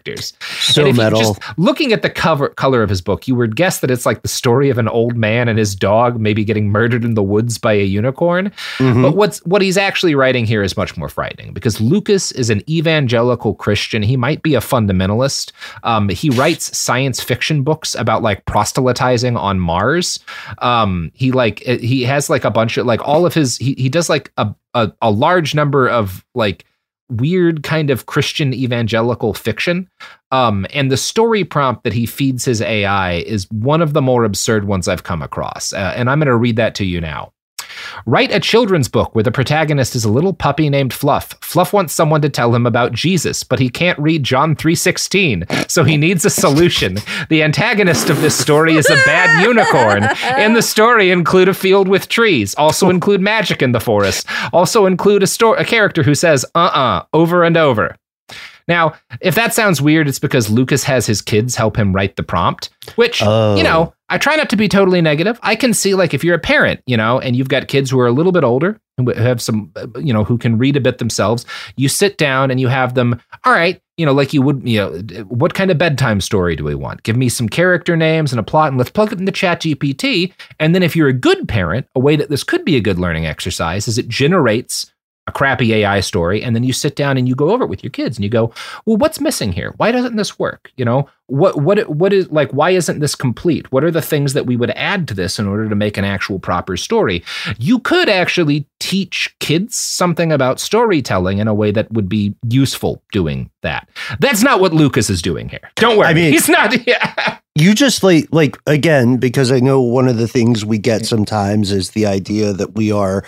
So and if metal. You just looking at the cover color of his book, you would guess that it's like the story of an old man and his dog maybe getting murdered in the woods by a unicorn. Mm-hmm. But what's what he's actually writing here is much more frightening, because Lucas is an evangelical Christian. He might be a fundamentalist. Um, he writes science fiction books about like proselytizing on Mars. Um, he like he has like a bunch of like all of his he he does like a a, a large number of like weird kind of Christian evangelical fiction. Um, and the story prompt that he feeds his A I is one of the more absurd ones I've come across. Uh, and I'm going to read that to you now. Write a children's book where the protagonist is a little puppy named Fluff. Fluff wants someone to tell him about Jesus, but he can't read John three sixteen, so he needs a solution. The antagonist of this story is a bad unicorn. In the story, include a field with trees. Also include magic in the forest. Also include a, sto- a character who says, uh-uh, over and over. Now, if that sounds weird, it's because Lucas has his kids help him write the prompt, which, oh. you know, I try not to be totally negative. I can see, like, if you're a parent, you know, and you've got kids who are a little bit older, who have some, you know, who can read a bit themselves, you sit down and you have them, all right, you know, like you would, you know, what kind of bedtime story do we want? Give me some character names and a plot, and let's plug it into ChatGPT. And then if you're a good parent, a way that this could be a good learning exercise is it generates a crappy A I story, and then you sit down and you go over it with your kids and you go, well, what's missing here? Why doesn't this work? You know, what, what, what is like, why isn't this complete? What are the things that we would add to this in order to make an actual proper story? You could actually teach kids something about storytelling in a way that would be useful doing that. That's not what Lucas is doing here. Don't worry. I mean, he's not. Yeah. You just like, like, again, because I know one of the things we get sometimes is the idea that we are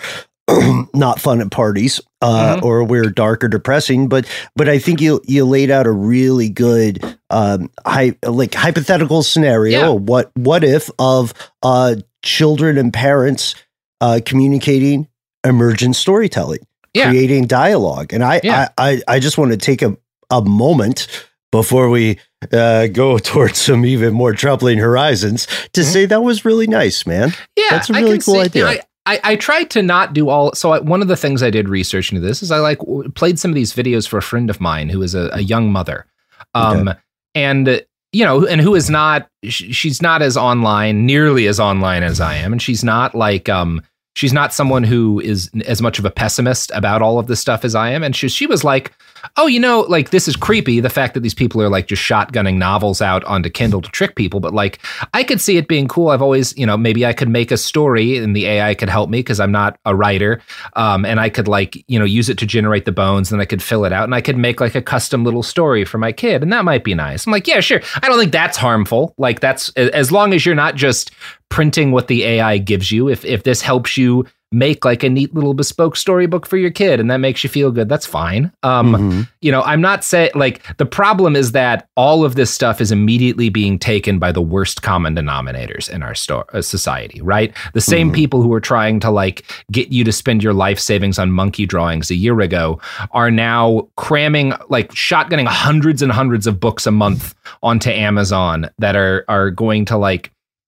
not fun at parties, uh, mm-hmm. or we're dark or depressing, but but I think you you laid out a really good um, hy- like hypothetical scenario. Yeah. What what if of uh, children and parents uh, communicating emergent storytelling, yeah. creating dialogue, and I, yeah. I, I I just want to take a a moment before we uh, go towards some even more troubling horizons to mm-hmm. say that was really nice, man. Yeah, that's a really cool see, idea. I, I, I tried to not do all. So I, one of the things I did research into this is I like played some of these videos for a friend of mine who is a, a young mother, um, okay. and you know, and who is not. She's not as online, nearly as online as I am, and she's not like um, she's not someone who is as much of a pessimist about all of this stuff as I am. And she she was like, oh, you know, like, this is creepy, the fact that these people are like just shotgunning novels out onto Kindle to trick people. But like, I could see it being cool. I've always, you know, maybe I could make a story and the A I could help me because I'm not a writer. Um, and I could like, you know, use it to generate the bones, and I could fill it out, and I could make like a custom little story for my kid. And that might be nice. I'm like, yeah, sure. I don't think that's harmful. Like, that's as long as you're not just printing what the A I gives you. If if this helps you make like a neat little bespoke storybook for your kid and that makes you feel good, that's fine. Um, mm-hmm. You know, I'm not saying like the problem is that all of this stuff is immediately being taken by the worst common denominators in our sto- uh, society, right? The same mm-hmm. people who were trying to like get you to spend your life savings on monkey drawings a year ago are now cramming, like shotgunning hundreds and hundreds of books a month onto Amazon that are are going to like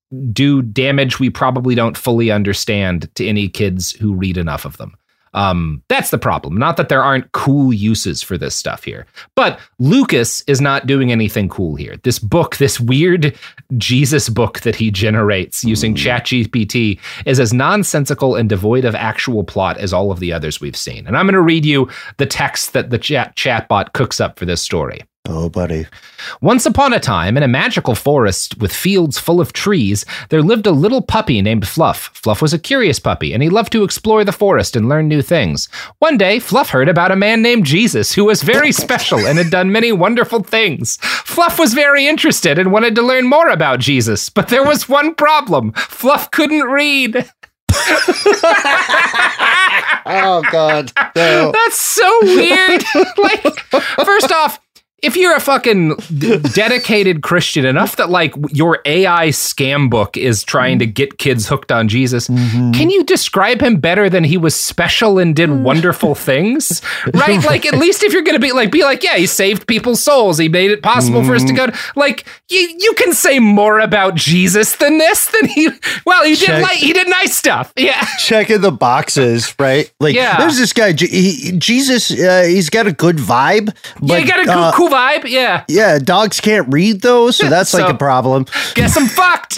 do damage we probably don't fully understand to any kids who read enough of them. Um, that's the problem. Not that there aren't cool uses for this stuff here, but Lucas is not doing anything cool here. This book, this weird Jesus book that he generates using mm. ChatGPT is as nonsensical and devoid of actual plot as all of the others we've seen. And I'm going to read you the text that the chat chatbot cooks up for this story. Oh, buddy. Once upon a time, in a magical forest with fields full of trees, there lived a little puppy named Fluff. Fluff was a curious puppy, and he loved to explore the forest and learn new things. One day, Fluff heard about a man named Jesus, who was very special and had done many wonderful things. Fluff was very interested and wanted to learn more about Jesus, but there was one problem. Fluff couldn't read. Oh, God. No. That's so weird. Like, first off, if you're a fucking d- dedicated Christian enough that like your A I scam book is trying to get kids hooked on Jesus, mm-hmm. can you describe him better than he was special and did wonderful things? Right? Like, at least if you're going to be like, be like, yeah, he saved people's souls. He made it possible mm-hmm. for us to go to, like, you, you can say more about Jesus than this, than he, well, he Check. did like, he did nice stuff. Yeah. Checking the boxes, right? Like, yeah. there's this guy, he, Jesus, uh, he's got a good vibe. But, yeah, he got a uh, cool vibe. vibe. Yeah. Yeah, dogs can't read though, so that's so, like a problem. Guess I'm fucked.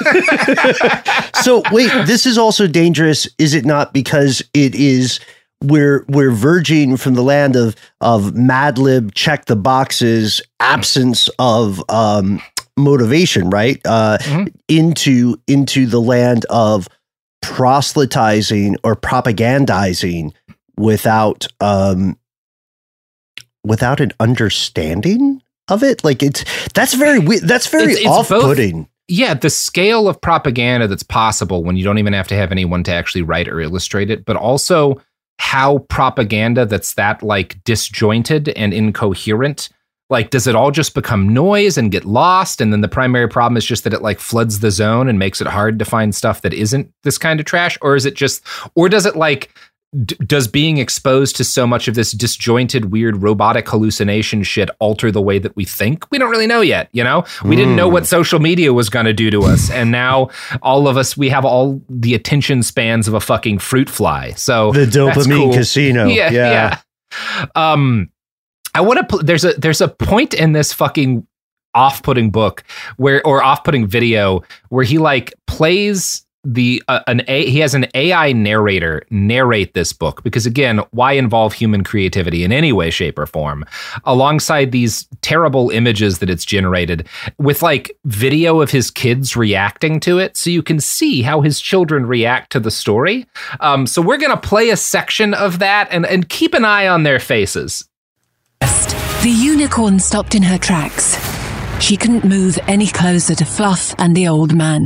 So wait, this is also dangerous, is it not? Because it is we're we're verging from the land of of Mad Lib, check the boxes, absence of um, motivation, right? Uh, mm-hmm. Into into the land of proselytizing or propagandizing without um, without an understanding of it. Like it's that's very weird. That's very it's, it's off-putting. Both, yeah, the scale of propaganda that's possible when you don't even have to have anyone to actually write or illustrate it, but also how propaganda that's that like disjointed and incoherent, like does it all just become noise and get lost? And then the primary problem is just that it like floods the zone and makes it hard to find stuff that isn't this kind of trash? Or is it just, or does it like, d- does being exposed to so much of this disjointed, weird, robotic hallucination shit alter the way that we think? We don't really know yet, you know? We mm. didn't know what social media was going to do to us. And now all of us, we have all the attention spans of a fucking fruit fly. So the dopamine cool. casino. Yeah. Yeah. yeah. Um, I want to, pl- there's a, there's a point in this fucking off-putting book where, or off-putting video where he like plays the uh, an a he has an A I narrator narrate this book, because again, why involve human creativity in any way, shape, or form alongside these terrible images that it's generated with like video of his kids reacting to it, so you can see how his children react to the story. Um, so we're gonna play a section of that and and keep an eye on their faces. The unicorn stopped in her tracks. She couldn't move any closer to Fluff and the old man.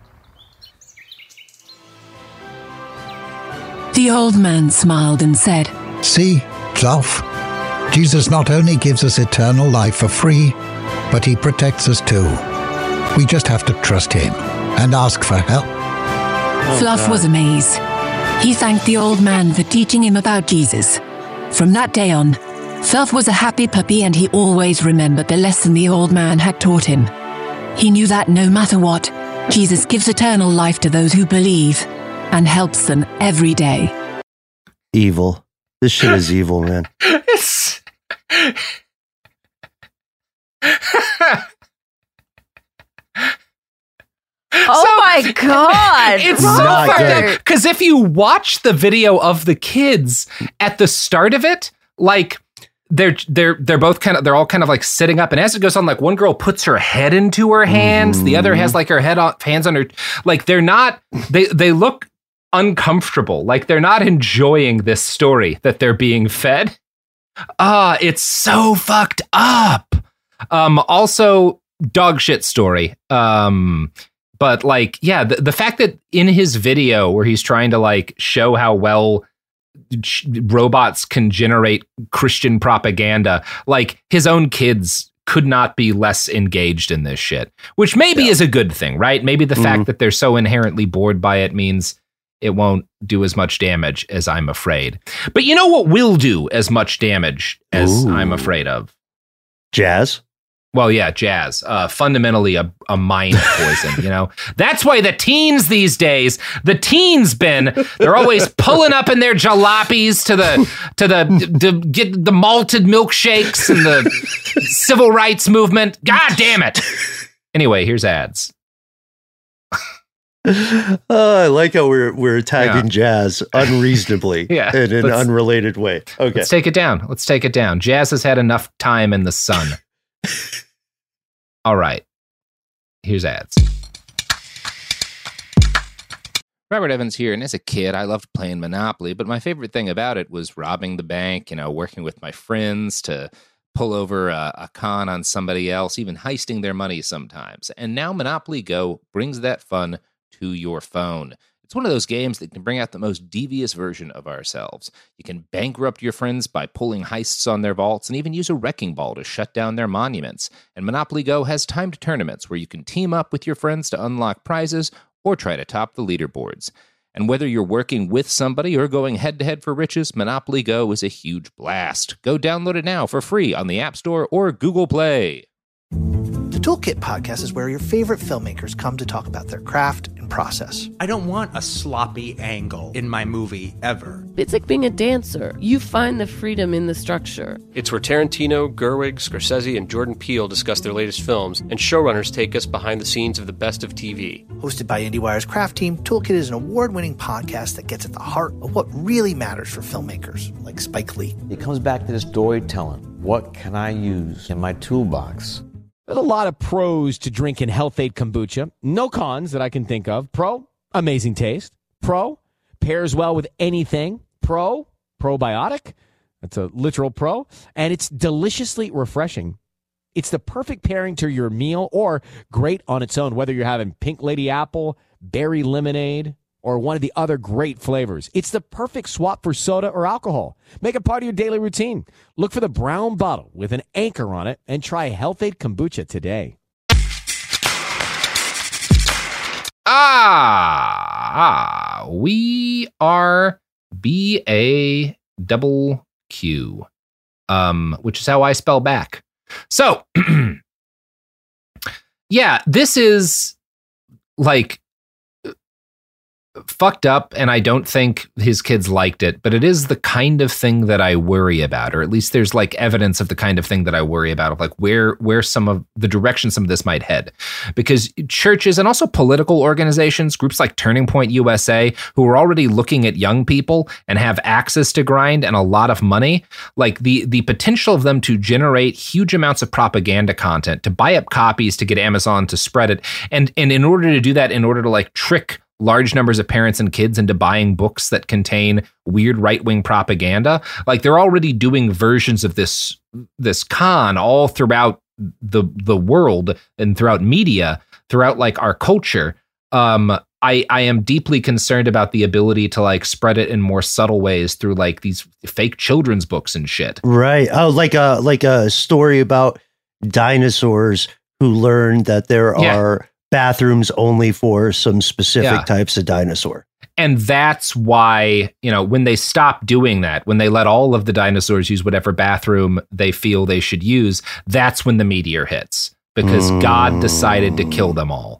The old man smiled and said, "See, Fluff, Jesus not only gives us eternal life for free, but he protects us too. We just have to trust him and ask for help." Oh, Fluff God. was amazed. He thanked the old man for teaching him about Jesus. From that day on, Fluff was a happy puppy, and he always remembered the lesson the old man had taught him. He knew that no matter what, Jesus gives eternal life to those who believe and helps them every day. Evil. This shit is evil, man. It's... Oh so, my God. It's so fucked up. Because if you watch the video of the kids at the start of it, like they're they're they're both kind of they're all kind of like sitting up, and as it goes on, like one girl puts her head into her hands, mm-hmm. the other has like her head on hands on her, like they're not they they look uncomfortable, like they're not enjoying this story that they're being fed. Ah, it's so fucked up. Um, also dog shit story. Um, but like, yeah, the, the fact that in his video where he's trying to like show how well robots can generate Christian propaganda, like his own kids could not be less engaged in this shit, which maybe yeah. is a good thing, right? Maybe the mm-hmm. fact that they're so inherently bored by it means it won't do as much damage as I'm afraid. But you know what will do as much damage as Ooh. I'm afraid of? Jazz? Well, yeah, jazz. Uh, fundamentally a, a mind poison, you know? That's why the teens these days, the teens, Ben, they're always pulling up in their jalopies to the, to the, to get the malted milkshakes and the civil rights movement. God damn it. Anyway, here's ads. Oh, I like how we're we're attacking yeah. jazz unreasonably yeah, in an unrelated way. Okay. Let's take it down. Let's take it down. Jazz has had enough time in the sun. All right. Here's ads. Robert Evans here, and as a kid, I loved playing Monopoly, but my favorite thing about it was robbing the bank, you know, working with my friends to pull over a, a con on somebody else, even heisting their money sometimes. And now Monopoly Go brings that fun to your phone. It's one of those games that can bring out the most devious version of ourselves. You can bankrupt your friends by pulling heists on their vaults and even use a wrecking ball to shut down their monuments. And Monopoly Go has timed tournaments where you can team up with your friends to unlock prizes or try to top the leaderboards. And whether you're working with somebody or going head-to-head for riches, Monopoly Go is a huge blast. Go download it now for free on the App Store or Google Play. The Toolkit Podcast is where your favorite filmmakers come to talk about their craft and written process. I don't want a sloppy angle in my movie ever. It's like being a dancer. You find the freedom in the structure. It's where Tarantino, Gerwig, Scorsese, and Jordan Peele discuss their latest films, and showrunners take us behind the scenes of the best of T V. Hosted by IndieWire's Craft Team, Toolkit is an award-winning podcast that gets at the heart of what really matters for filmmakers, like Spike Lee. It comes back to the storytelling. What can I use in my toolbox? There's a lot of pros to drinking Health Aid kombucha. No cons that I can think of. Pro, amazing taste. Pro, pairs well with anything. Pro, probiotic. That's a literal pro. And it's deliciously refreshing. It's the perfect pairing to your meal or great on its own, whether you're having pink lady apple, berry lemonade, or one of the other great flavors. It's the perfect swap for soda or alcohol. Make it part of your daily routine. Look for the brown bottle with an anchor on it and try Health Aid kombucha today. Ah, we are B A double Q, um, which is how I spell back. So, yeah, this is like fucked up, and I don't think his kids liked it, but it is the kind of thing that I worry about, or at least there's like evidence of the kind of thing that I worry about, of like where where some of the direction some of this might head. Because churches and also political organizations, groups like Turning Point U S A, who are already looking at young people and have access to grind and a lot of money, like the the potential of them to generate huge amounts of propaganda content, to buy up copies, to get Amazon to spread it, and and in order to do that, in order to like trick large numbers of parents and kids into buying books that contain weird right-wing propaganda. Like they're already doing versions of this this con all throughout the the world and throughout media, throughout like our culture. Um, I I am deeply concerned about the ability to like spread it in more subtle ways through like these fake children's books and shit. Right. Oh, like a like a story about dinosaurs who learned that there Yeah. are bathrooms only for some specific Yeah. types of dinosaur. And that's why, you know, when they stop doing that, when they let all of the dinosaurs use whatever bathroom they feel they should use, that's when the meteor hits, because Mm. God decided to kill them all.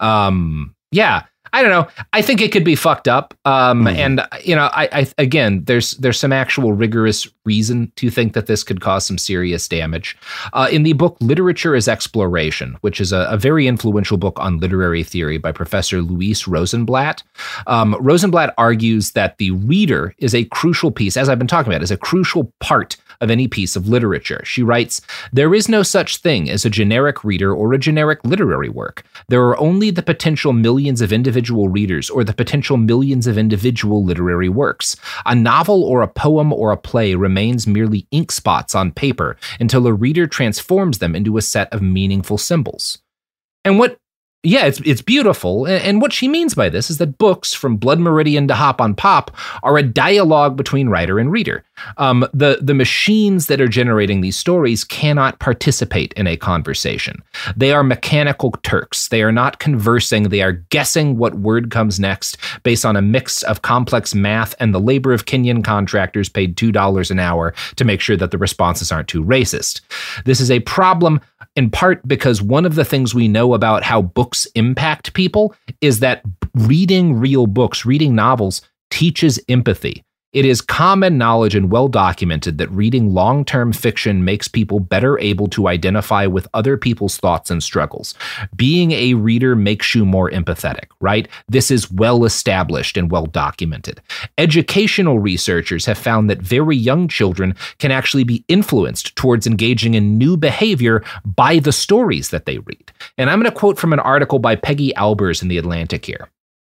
Um, yeah, I don't know. I think it could be fucked up. Um, and you know, I, I again, there's there's some actual rigorous reason to think that this could cause some serious damage. Uh, in the book Literature as Exploration, which is a, a very influential book on literary theory by Professor Luis Rosenblatt, um, Rosenblatt argues that the reader is a crucial piece, as I've been talking about, is a crucial part of any piece of literature. She writes, "There is no such thing as a generic reader or a generic literary work. There are only the potential millions of individual readers or the potential millions of individual literary works. A novel or a poem or a play remains merely ink spots on paper until a reader transforms them into a set of meaningful symbols." And what Yeah, it's it's beautiful. And, and what she means by this is that books, from Blood Meridian to Hop on Pop, are a dialogue between writer and reader. Um, the, the machines that are generating these stories cannot participate in a conversation. They are mechanical Turks. They are not conversing. They are guessing what word comes next based on a mix of complex math and the labor of Kenyan contractors paid two dollars an hour to make sure that the responses aren't too racist. This is a problem in part because one of the things we know about how books impact people is that reading real books, reading novels, teaches empathy. It is common knowledge and well documented that reading long-term fiction makes people better able to identify with other people's thoughts and struggles. Being a reader makes you more empathetic, right? This is well established and well documented. Educational researchers have found that very young children can actually be influenced towards engaging in new behavior by the stories that they read. And I'm going to quote from an article by Peggy Albers in The Atlantic here.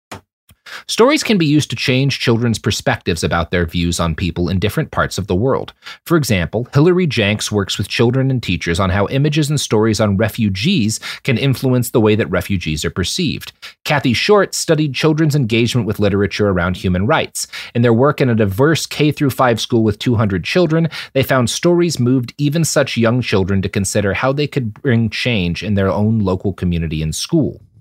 "Stories can be used to change children's perspectives about their views on people in different parts of the world. For example, Hilary Jenks works with children and teachers on how images and stories on refugees can influence the way that refugees are perceived. Kathy Short studied children's engagement with literature around human rights. In their work in a diverse K through five school with two hundred children, they found stories moved even such young children to consider how they could bring change in their own local community and school."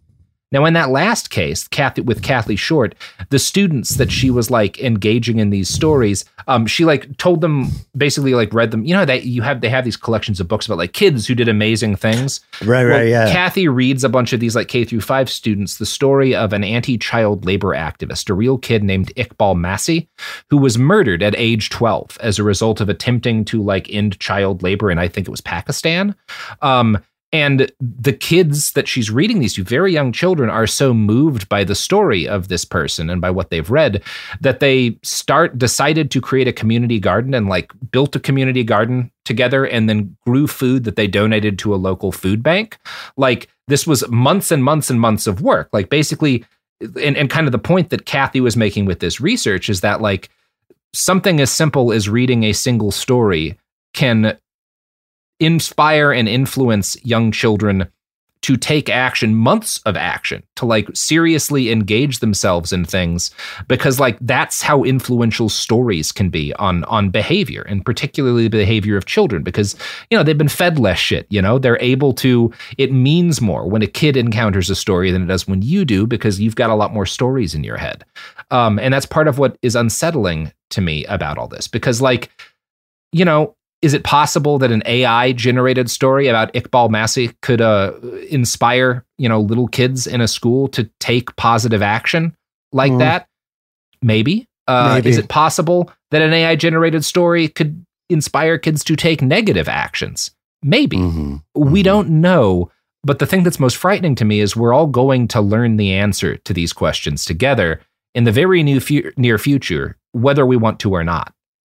Now, in that last case, Kathy with Kathy Short, the students that she was like engaging in these stories, um, she like told them basically like read them. You know that you have they have these collections of books about like kids who did amazing things. Right, well, right, yeah. Kathy reads a bunch of these like K through five students the story of an anti-child labor activist, a real kid named Iqbal Masih, who was murdered at age twelve as a result of attempting to like end child labor in, I think it was Pakistan. Um, And the kids that she's reading these to, very young children, are so moved by the story of this person and by what they've read that they start decided to create a community garden and like built a community garden together and then grew food that they donated to a local food bank. Like this was months and months and months of work. Like basically, and, and kind of the point that Kathy was making with this research is that like something as simple as reading a single story can inspire and influence young children to take action, months of action, to like seriously engage themselves in things, because like that's how influential stories can be on on behavior, and particularly the behavior of children, because you know they've been fed less shit. You know they're able to. It means more when a kid encounters a story than it does when you do, because you've got a lot more stories in your head, um, and that's part of what is unsettling to me about all this, because like you know. Is it possible that an A I-generated story about Iqbal Masih could uh, inspire, you know, little kids in a school to take positive action like mm. that? Maybe. Uh, Maybe. Is it possible that an A I-generated story could inspire kids to take negative actions? Maybe. Mm-hmm. We mm-hmm. don't know. But the thing that's most frightening to me is we're all going to learn the answer to these questions together in the very new fu- near future, whether we want to or not.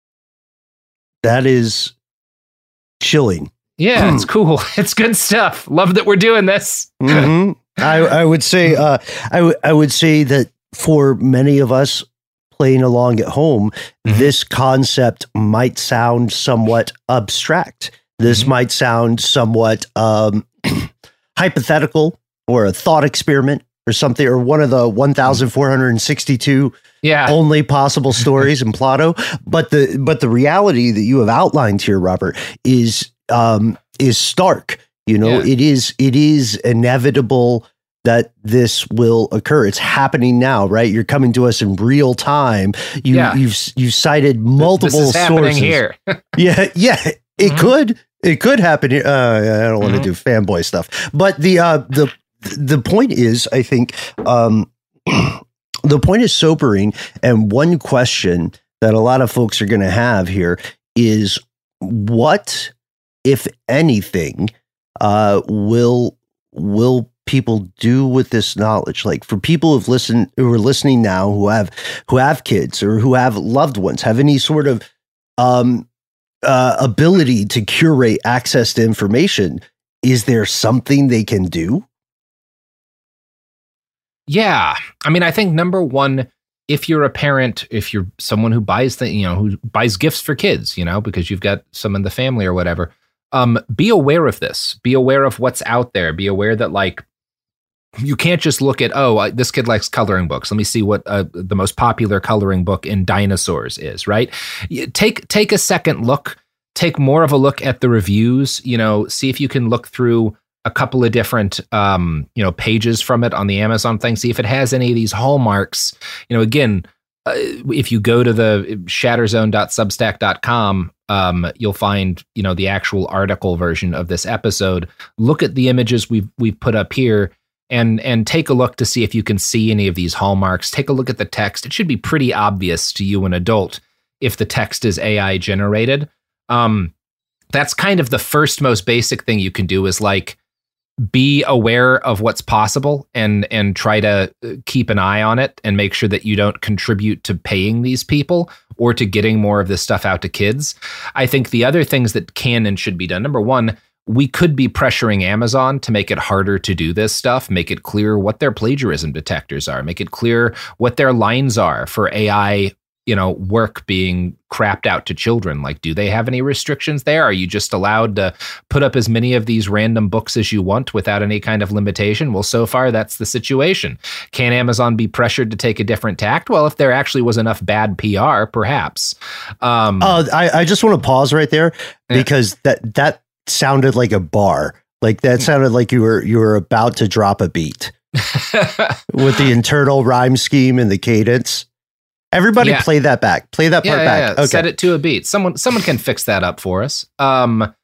That is chilling. Yeah, it's cool. It's good stuff. Love that we're doing this. mm-hmm. I, I would say, uh, I, w- I would say that for many of us playing along at home, mm-hmm. this concept might sound somewhat abstract. This mm-hmm. might sound somewhat um, hypothetical, or a thought experiment, or something, or one of the one thousand four hundred sixty-two yeah. only possible stories in Plato. But the but the reality that you have outlined here, Robert, is um, is stark. You know, yeah. it is it is inevitable that this will occur. It's happening now, right? You're coming to us in real time. You yeah. you've you've cited multiple this is sources. Happening here. yeah, yeah, it mm-hmm. could it could happen. Uh, I don't want to mm-hmm. do fanboy stuff, but the uh, the The point is, I think, um, the point is sobering. And one question that a lot of folks are going to have here is, what, if anything, uh, will will people do with this knowledge? Like for people who've listened, who are listening now, who have who have kids or who have loved ones, have any sort of um, uh, ability to curate access to information, is there something they can do? Yeah. I mean, I think number one, if you're a parent, if you're someone who buys the, you know, who buys gifts for kids, you know, because you've got some in the family or whatever, um, be aware of this, be aware of what's out there, be aware that like, you can't just look at, oh, this kid likes coloring books. Let me see what uh, the most popular coloring book in dinosaurs is, right? Take, take a second look, take more of a look at the reviews, you know, see if you can look through a couple of different, um, you know, pages from it on the Amazon thing. See if it has any of these hallmarks. You know, again, uh, if you go to the shatterzone dot substack dot com, um, you'll find, you know, the actual article version of this episode. Look at the images we've we've put up here, and and take a look to see if you can see any of these hallmarks. Take a look at the text. It should be pretty obvious to you, an adult, if the text is A I generated. Um, that's kind of the first most basic thing you can do, is like, be aware of what's possible and and try to keep an eye on it and make sure that you don't contribute to paying these people or to getting more of this stuff out to kids. I think the other things that can and should be done, number one, we could be pressuring Amazon to make it harder to do this stuff, make it clear what their plagiarism detectors are, make it clear what their lines are for A I, you know, work being crapped out to children. Like, do they have any restrictions there? Are you just allowed to put up as many of these random books as you want without any kind of limitation? Well, so far, that's the situation. Can Amazon be pressured to take a different tact? Well, if there actually was enough bad P R, perhaps. Um, uh, I, I just want to pause right there, because yeah. that that sounded like a bar. Like that sounded like you were you were about to drop a beat. with the internal rhyme scheme and the cadence. Everybody Yeah. play that back. Play that part yeah, back. yeah, yeah. Okay. Set it to a beat. Someone, someone can fix that up for us. Um,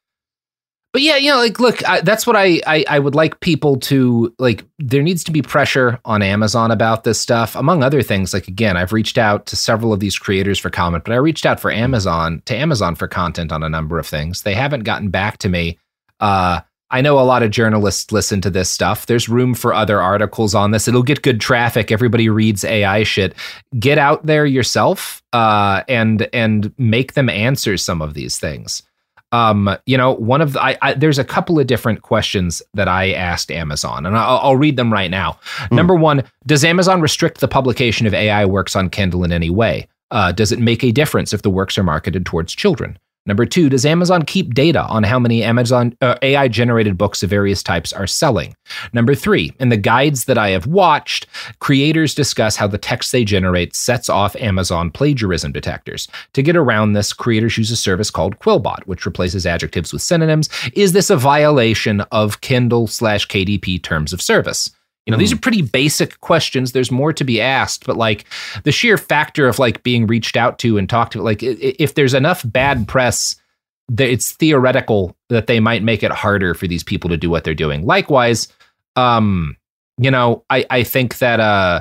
but yeah, you know, like, look, I, that's what I, I, I would like people to like. There needs to be pressure on Amazon about this stuff, among other things. Like, again, I've reached out to several of these creators for comment, but I reached out for Amazon to Amazon for content on a number of things. They haven't gotten back to me. Uh, I know a lot of journalists listen to this stuff. There's room for other articles on this. It'll get good traffic. Everybody reads A I shit. Get out there yourself uh, and and make them answer some of these things. Um, you know, one of the, I, I, there's a couple of different questions that I asked Amazon, and I'll, I'll read them right now. Mm. Number one, does Amazon restrict the publication of A I works on Kindle in any way? Uh, does it make a difference if the works are marketed towards children? Number two, does Amazon keep data on how many Amazon uh, A I-generated books of various types are selling? Number three, in the guides that I have watched, creators discuss how the text they generate sets off Amazon plagiarism detectors. To get around this, creators use a service called Quillbot, which replaces adjectives with synonyms. Is this a violation of Kindle slash K D P terms of service? You know, these are pretty basic questions. There's more to be asked, but like the sheer factor of like being reached out to and talked to, like if there's enough bad press, it's theoretical that they might make it harder for these people to do what they're doing. Likewise, um, you know, I, I think that uh,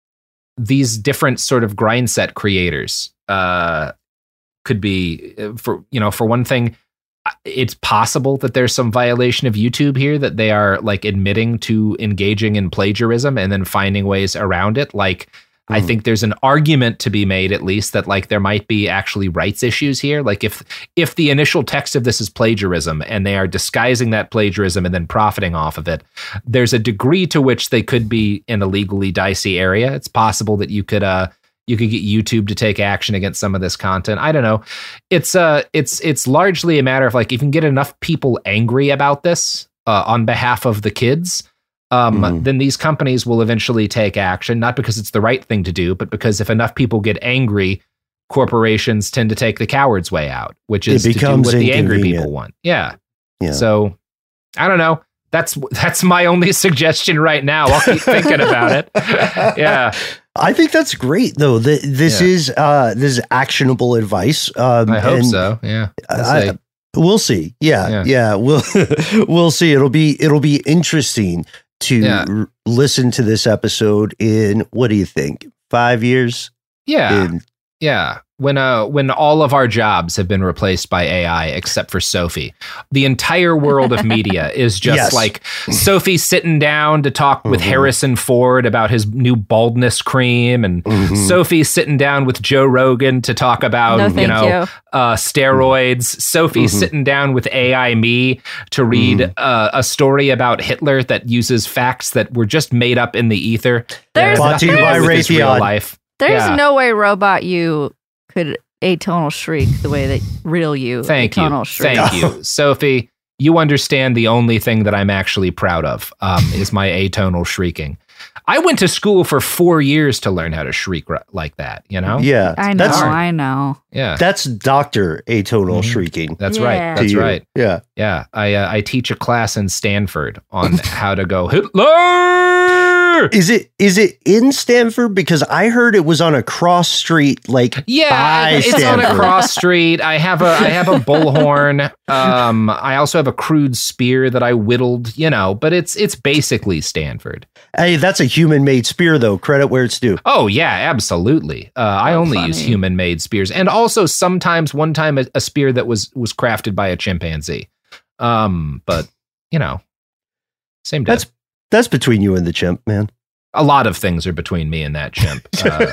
these different sort of grind set creators uh, could be, for you know, for one thing, it's possible that there's some violation of YouTube here, that they are like admitting to engaging in plagiarism and then finding ways around it. Like, mm. I think there's an argument to be made, at least, that like there might be actually rights issues here. Like if if the initial text of this is plagiarism and they are disguising that plagiarism and then profiting off of it, there's a degree to which they could be in a legally dicey area. It's possible that you could uh You could get YouTube to take action against some of this content. I don't know. It's uh, it's it's largely a matter of like, if you can get enough people angry about this uh, on behalf of the kids, um, mm. then these companies will eventually take action. Not because it's the right thing to do, but because if enough people get angry, corporations tend to take the coward's way out, which is to do what the angry people want. Yeah. Yeah. So I don't know. That's that's my only suggestion right now. I'll keep thinking about it. Yeah. I think that's great, though. The, this Yeah. is uh, this is actionable advice. Um, I hope and so. Yeah. We'll I- see. we'll see. Yeah, Yeah. yeah. We'll we'll see. It'll be it'll be interesting to Yeah. r- listen to this episode in, what do you think? Five years? Yeah. In- Yeah. When uh when all of our jobs have been replaced by A I except for Sophie, the entire world of media is just Yes. like Sophie sitting down to talk with Mhm. Harrison Ford about his new baldness cream, and Mhm. Sophie sitting down with Joe Rogan to talk about No, you thank know you. uh, steroids. Sophie Mhm. sitting down with A I Me to read Mhm. uh, a story about Hitler that uses facts that were just made up in the ether. There's- That has nothing to Brought to you do by with his real Raytheon. life. There's Yeah. no way Robot You could atonal shriek the way that real you Thank atonal you. shriek. Thank you. Sophie, you understand the only thing that I'm actually proud of um, is my atonal shrieking. I went to school for four years to learn how to shriek r- like that, you know? Yeah, I know, that's I know. Yeah. that's Doctor Atonal Mhm. shrieking. That's Yeah. right. to That's you. right. Yeah. Yeah. I uh, I teach a class in Stanford on how to go Hitler. Is it is it in Stanford? Because I heard it was on a cross street, like Yeah, by it's on a Stanford. cross street. I have a I have a bullhorn. Um, I also have a crude spear that I whittled. You know, but it's it's basically Stanford. Hey, that's a human made spear, though. Credit where it's due. Oh yeah, absolutely. Uh, I Oh, only funny. use human made spears, and also sometimes one time a, a spear that was was crafted by a chimpanzee. Um, but you know, same. Death. That's that's between you and the chimp, man. A lot of things are between me and that chimp.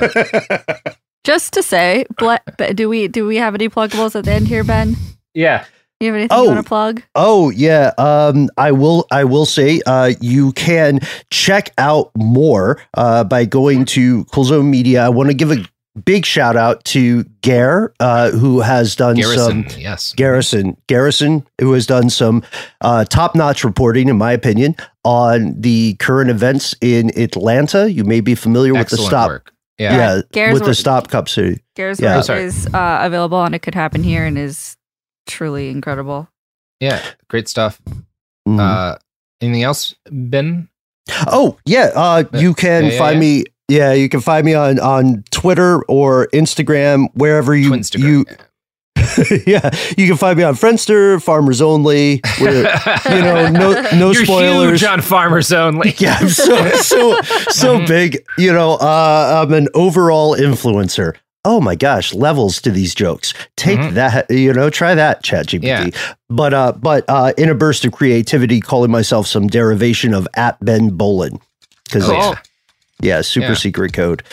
Uh, Just to say, ble- but do we do we have any pluggables at the end here, Ben? yeah. You have anything Oh. you want to plug? Oh yeah, um, I will. I will say uh, you can check out more uh, by going to Cool Zone Media. I want to give a big shout out to Gare, uh, who has done Garrison, some yes. Garrison Garrison, who has done some uh, top notch reporting, in my opinion, on the current events in Atlanta. You may be familiar with the Excellent stop. work. Yeah. Yeah, Gare's with the work- Stop Cup City. Gare's Yeah. work Oh, sorry. is uh, available on It Could Happen Here and is truly incredible. Yeah. Great stuff. Mhm. Uh, anything else, Ben? Oh, yeah. Uh, you can yeah, yeah, find yeah. me. Yeah, you can find me on, on Twitter or Instagram, wherever you. you yeah, you can find me on Friendster, Farmers Only. Where, you know, no no You're spoilers. huge on Farmers Only. Yeah, I'm so so so big. You know, uh, I'm an overall influencer. Oh my gosh, levels to these jokes. Take Mm-hmm. that, you know, try that, ChatGPT. Yeah. But uh, but uh, in a burst of creativity, calling myself some derivation of at Ben Bolin. Because Oh, yeah. yeah, super Yeah. secret code.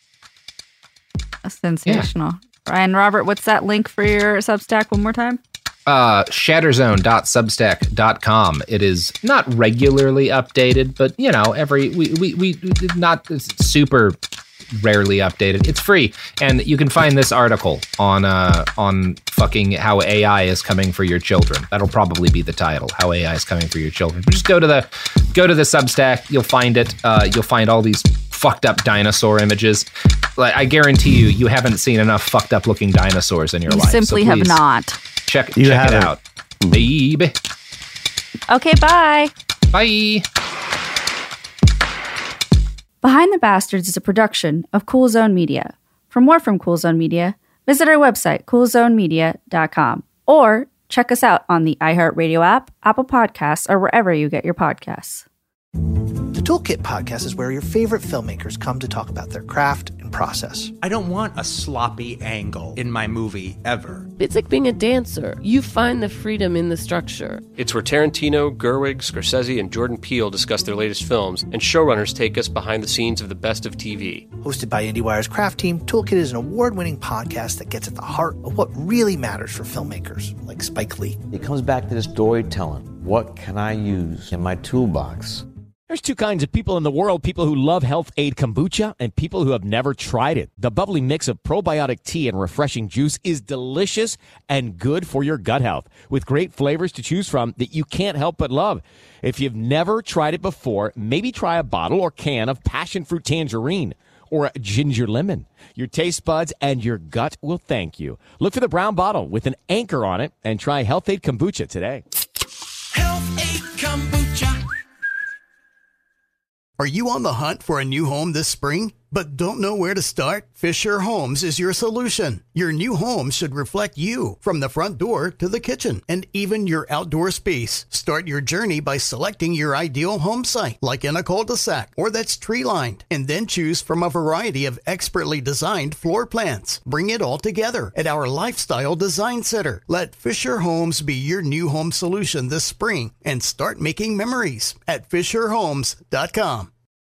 Sensational. Ryan, Robert, what's that link for your Substack one more time? Uh, shatterzone dot substack dot com. It is not regularly updated, but you know, every we we, we not super rarely updated. It's free, and you can find this article on uh on fucking how A I is coming for your children. That'll probably be the title. How A I is coming for your children. But just go to the go to the Substack. You'll find it. Uh, you'll find all these fucked up dinosaur images. Like, I guarantee you, you haven't seen enough fucked up looking dinosaurs in your You life. simply so have please not. Check You check it haven't. out, baby. Okay, bye. Bye. Behind the Bastards is a production of Cool Zone Media. For more from Cool Zone Media, visit our website, cool zone media dot com, or check us out on the iHeartRadio app, Apple Podcasts, or wherever you get your podcasts. The Toolkit Podcast is where your favorite filmmakers come to talk about their craft and process. I don't want a sloppy angle in my movie ever. It's like being a dancer. You find the freedom in the structure. It's where Tarantino, Gerwig, Scorsese, and Jordan Peele discuss their latest films, and showrunners take us behind the scenes of the best of T V. Hosted by IndieWire's craft team, Toolkit is an award-winning podcast that gets at the heart of what really matters for filmmakers, like Spike Lee. It comes back to this storytelling. What can I use in my toolbox? There's two kinds of people in the world, people who love Health Aid Kombucha and people who have never tried it. The bubbly mix of probiotic tea and refreshing juice is delicious and good for your gut health, with great flavors to choose from that you can't help but love. If you've never tried it before, maybe try a bottle or can of passion fruit tangerine or ginger lemon. Your taste buds and your gut will thank you. Look for the brown bottle with an anchor on it and try Health Aid Kombucha today. Health Aid Kombucha. Are you on the hunt for a new home this spring, but don't know where to start? Fisher Homes is your solution. Your new home should reflect you, from the front door to the kitchen, and even your outdoor space. Start your journey by selecting your ideal home site, like in a cul-de-sac or that's tree-lined, and then choose from a variety of expertly designed floor plans. Bring it all together at our Lifestyle Design Center. Let Fisher Homes be your new home solution this spring and start making memories at fisher homes dot com.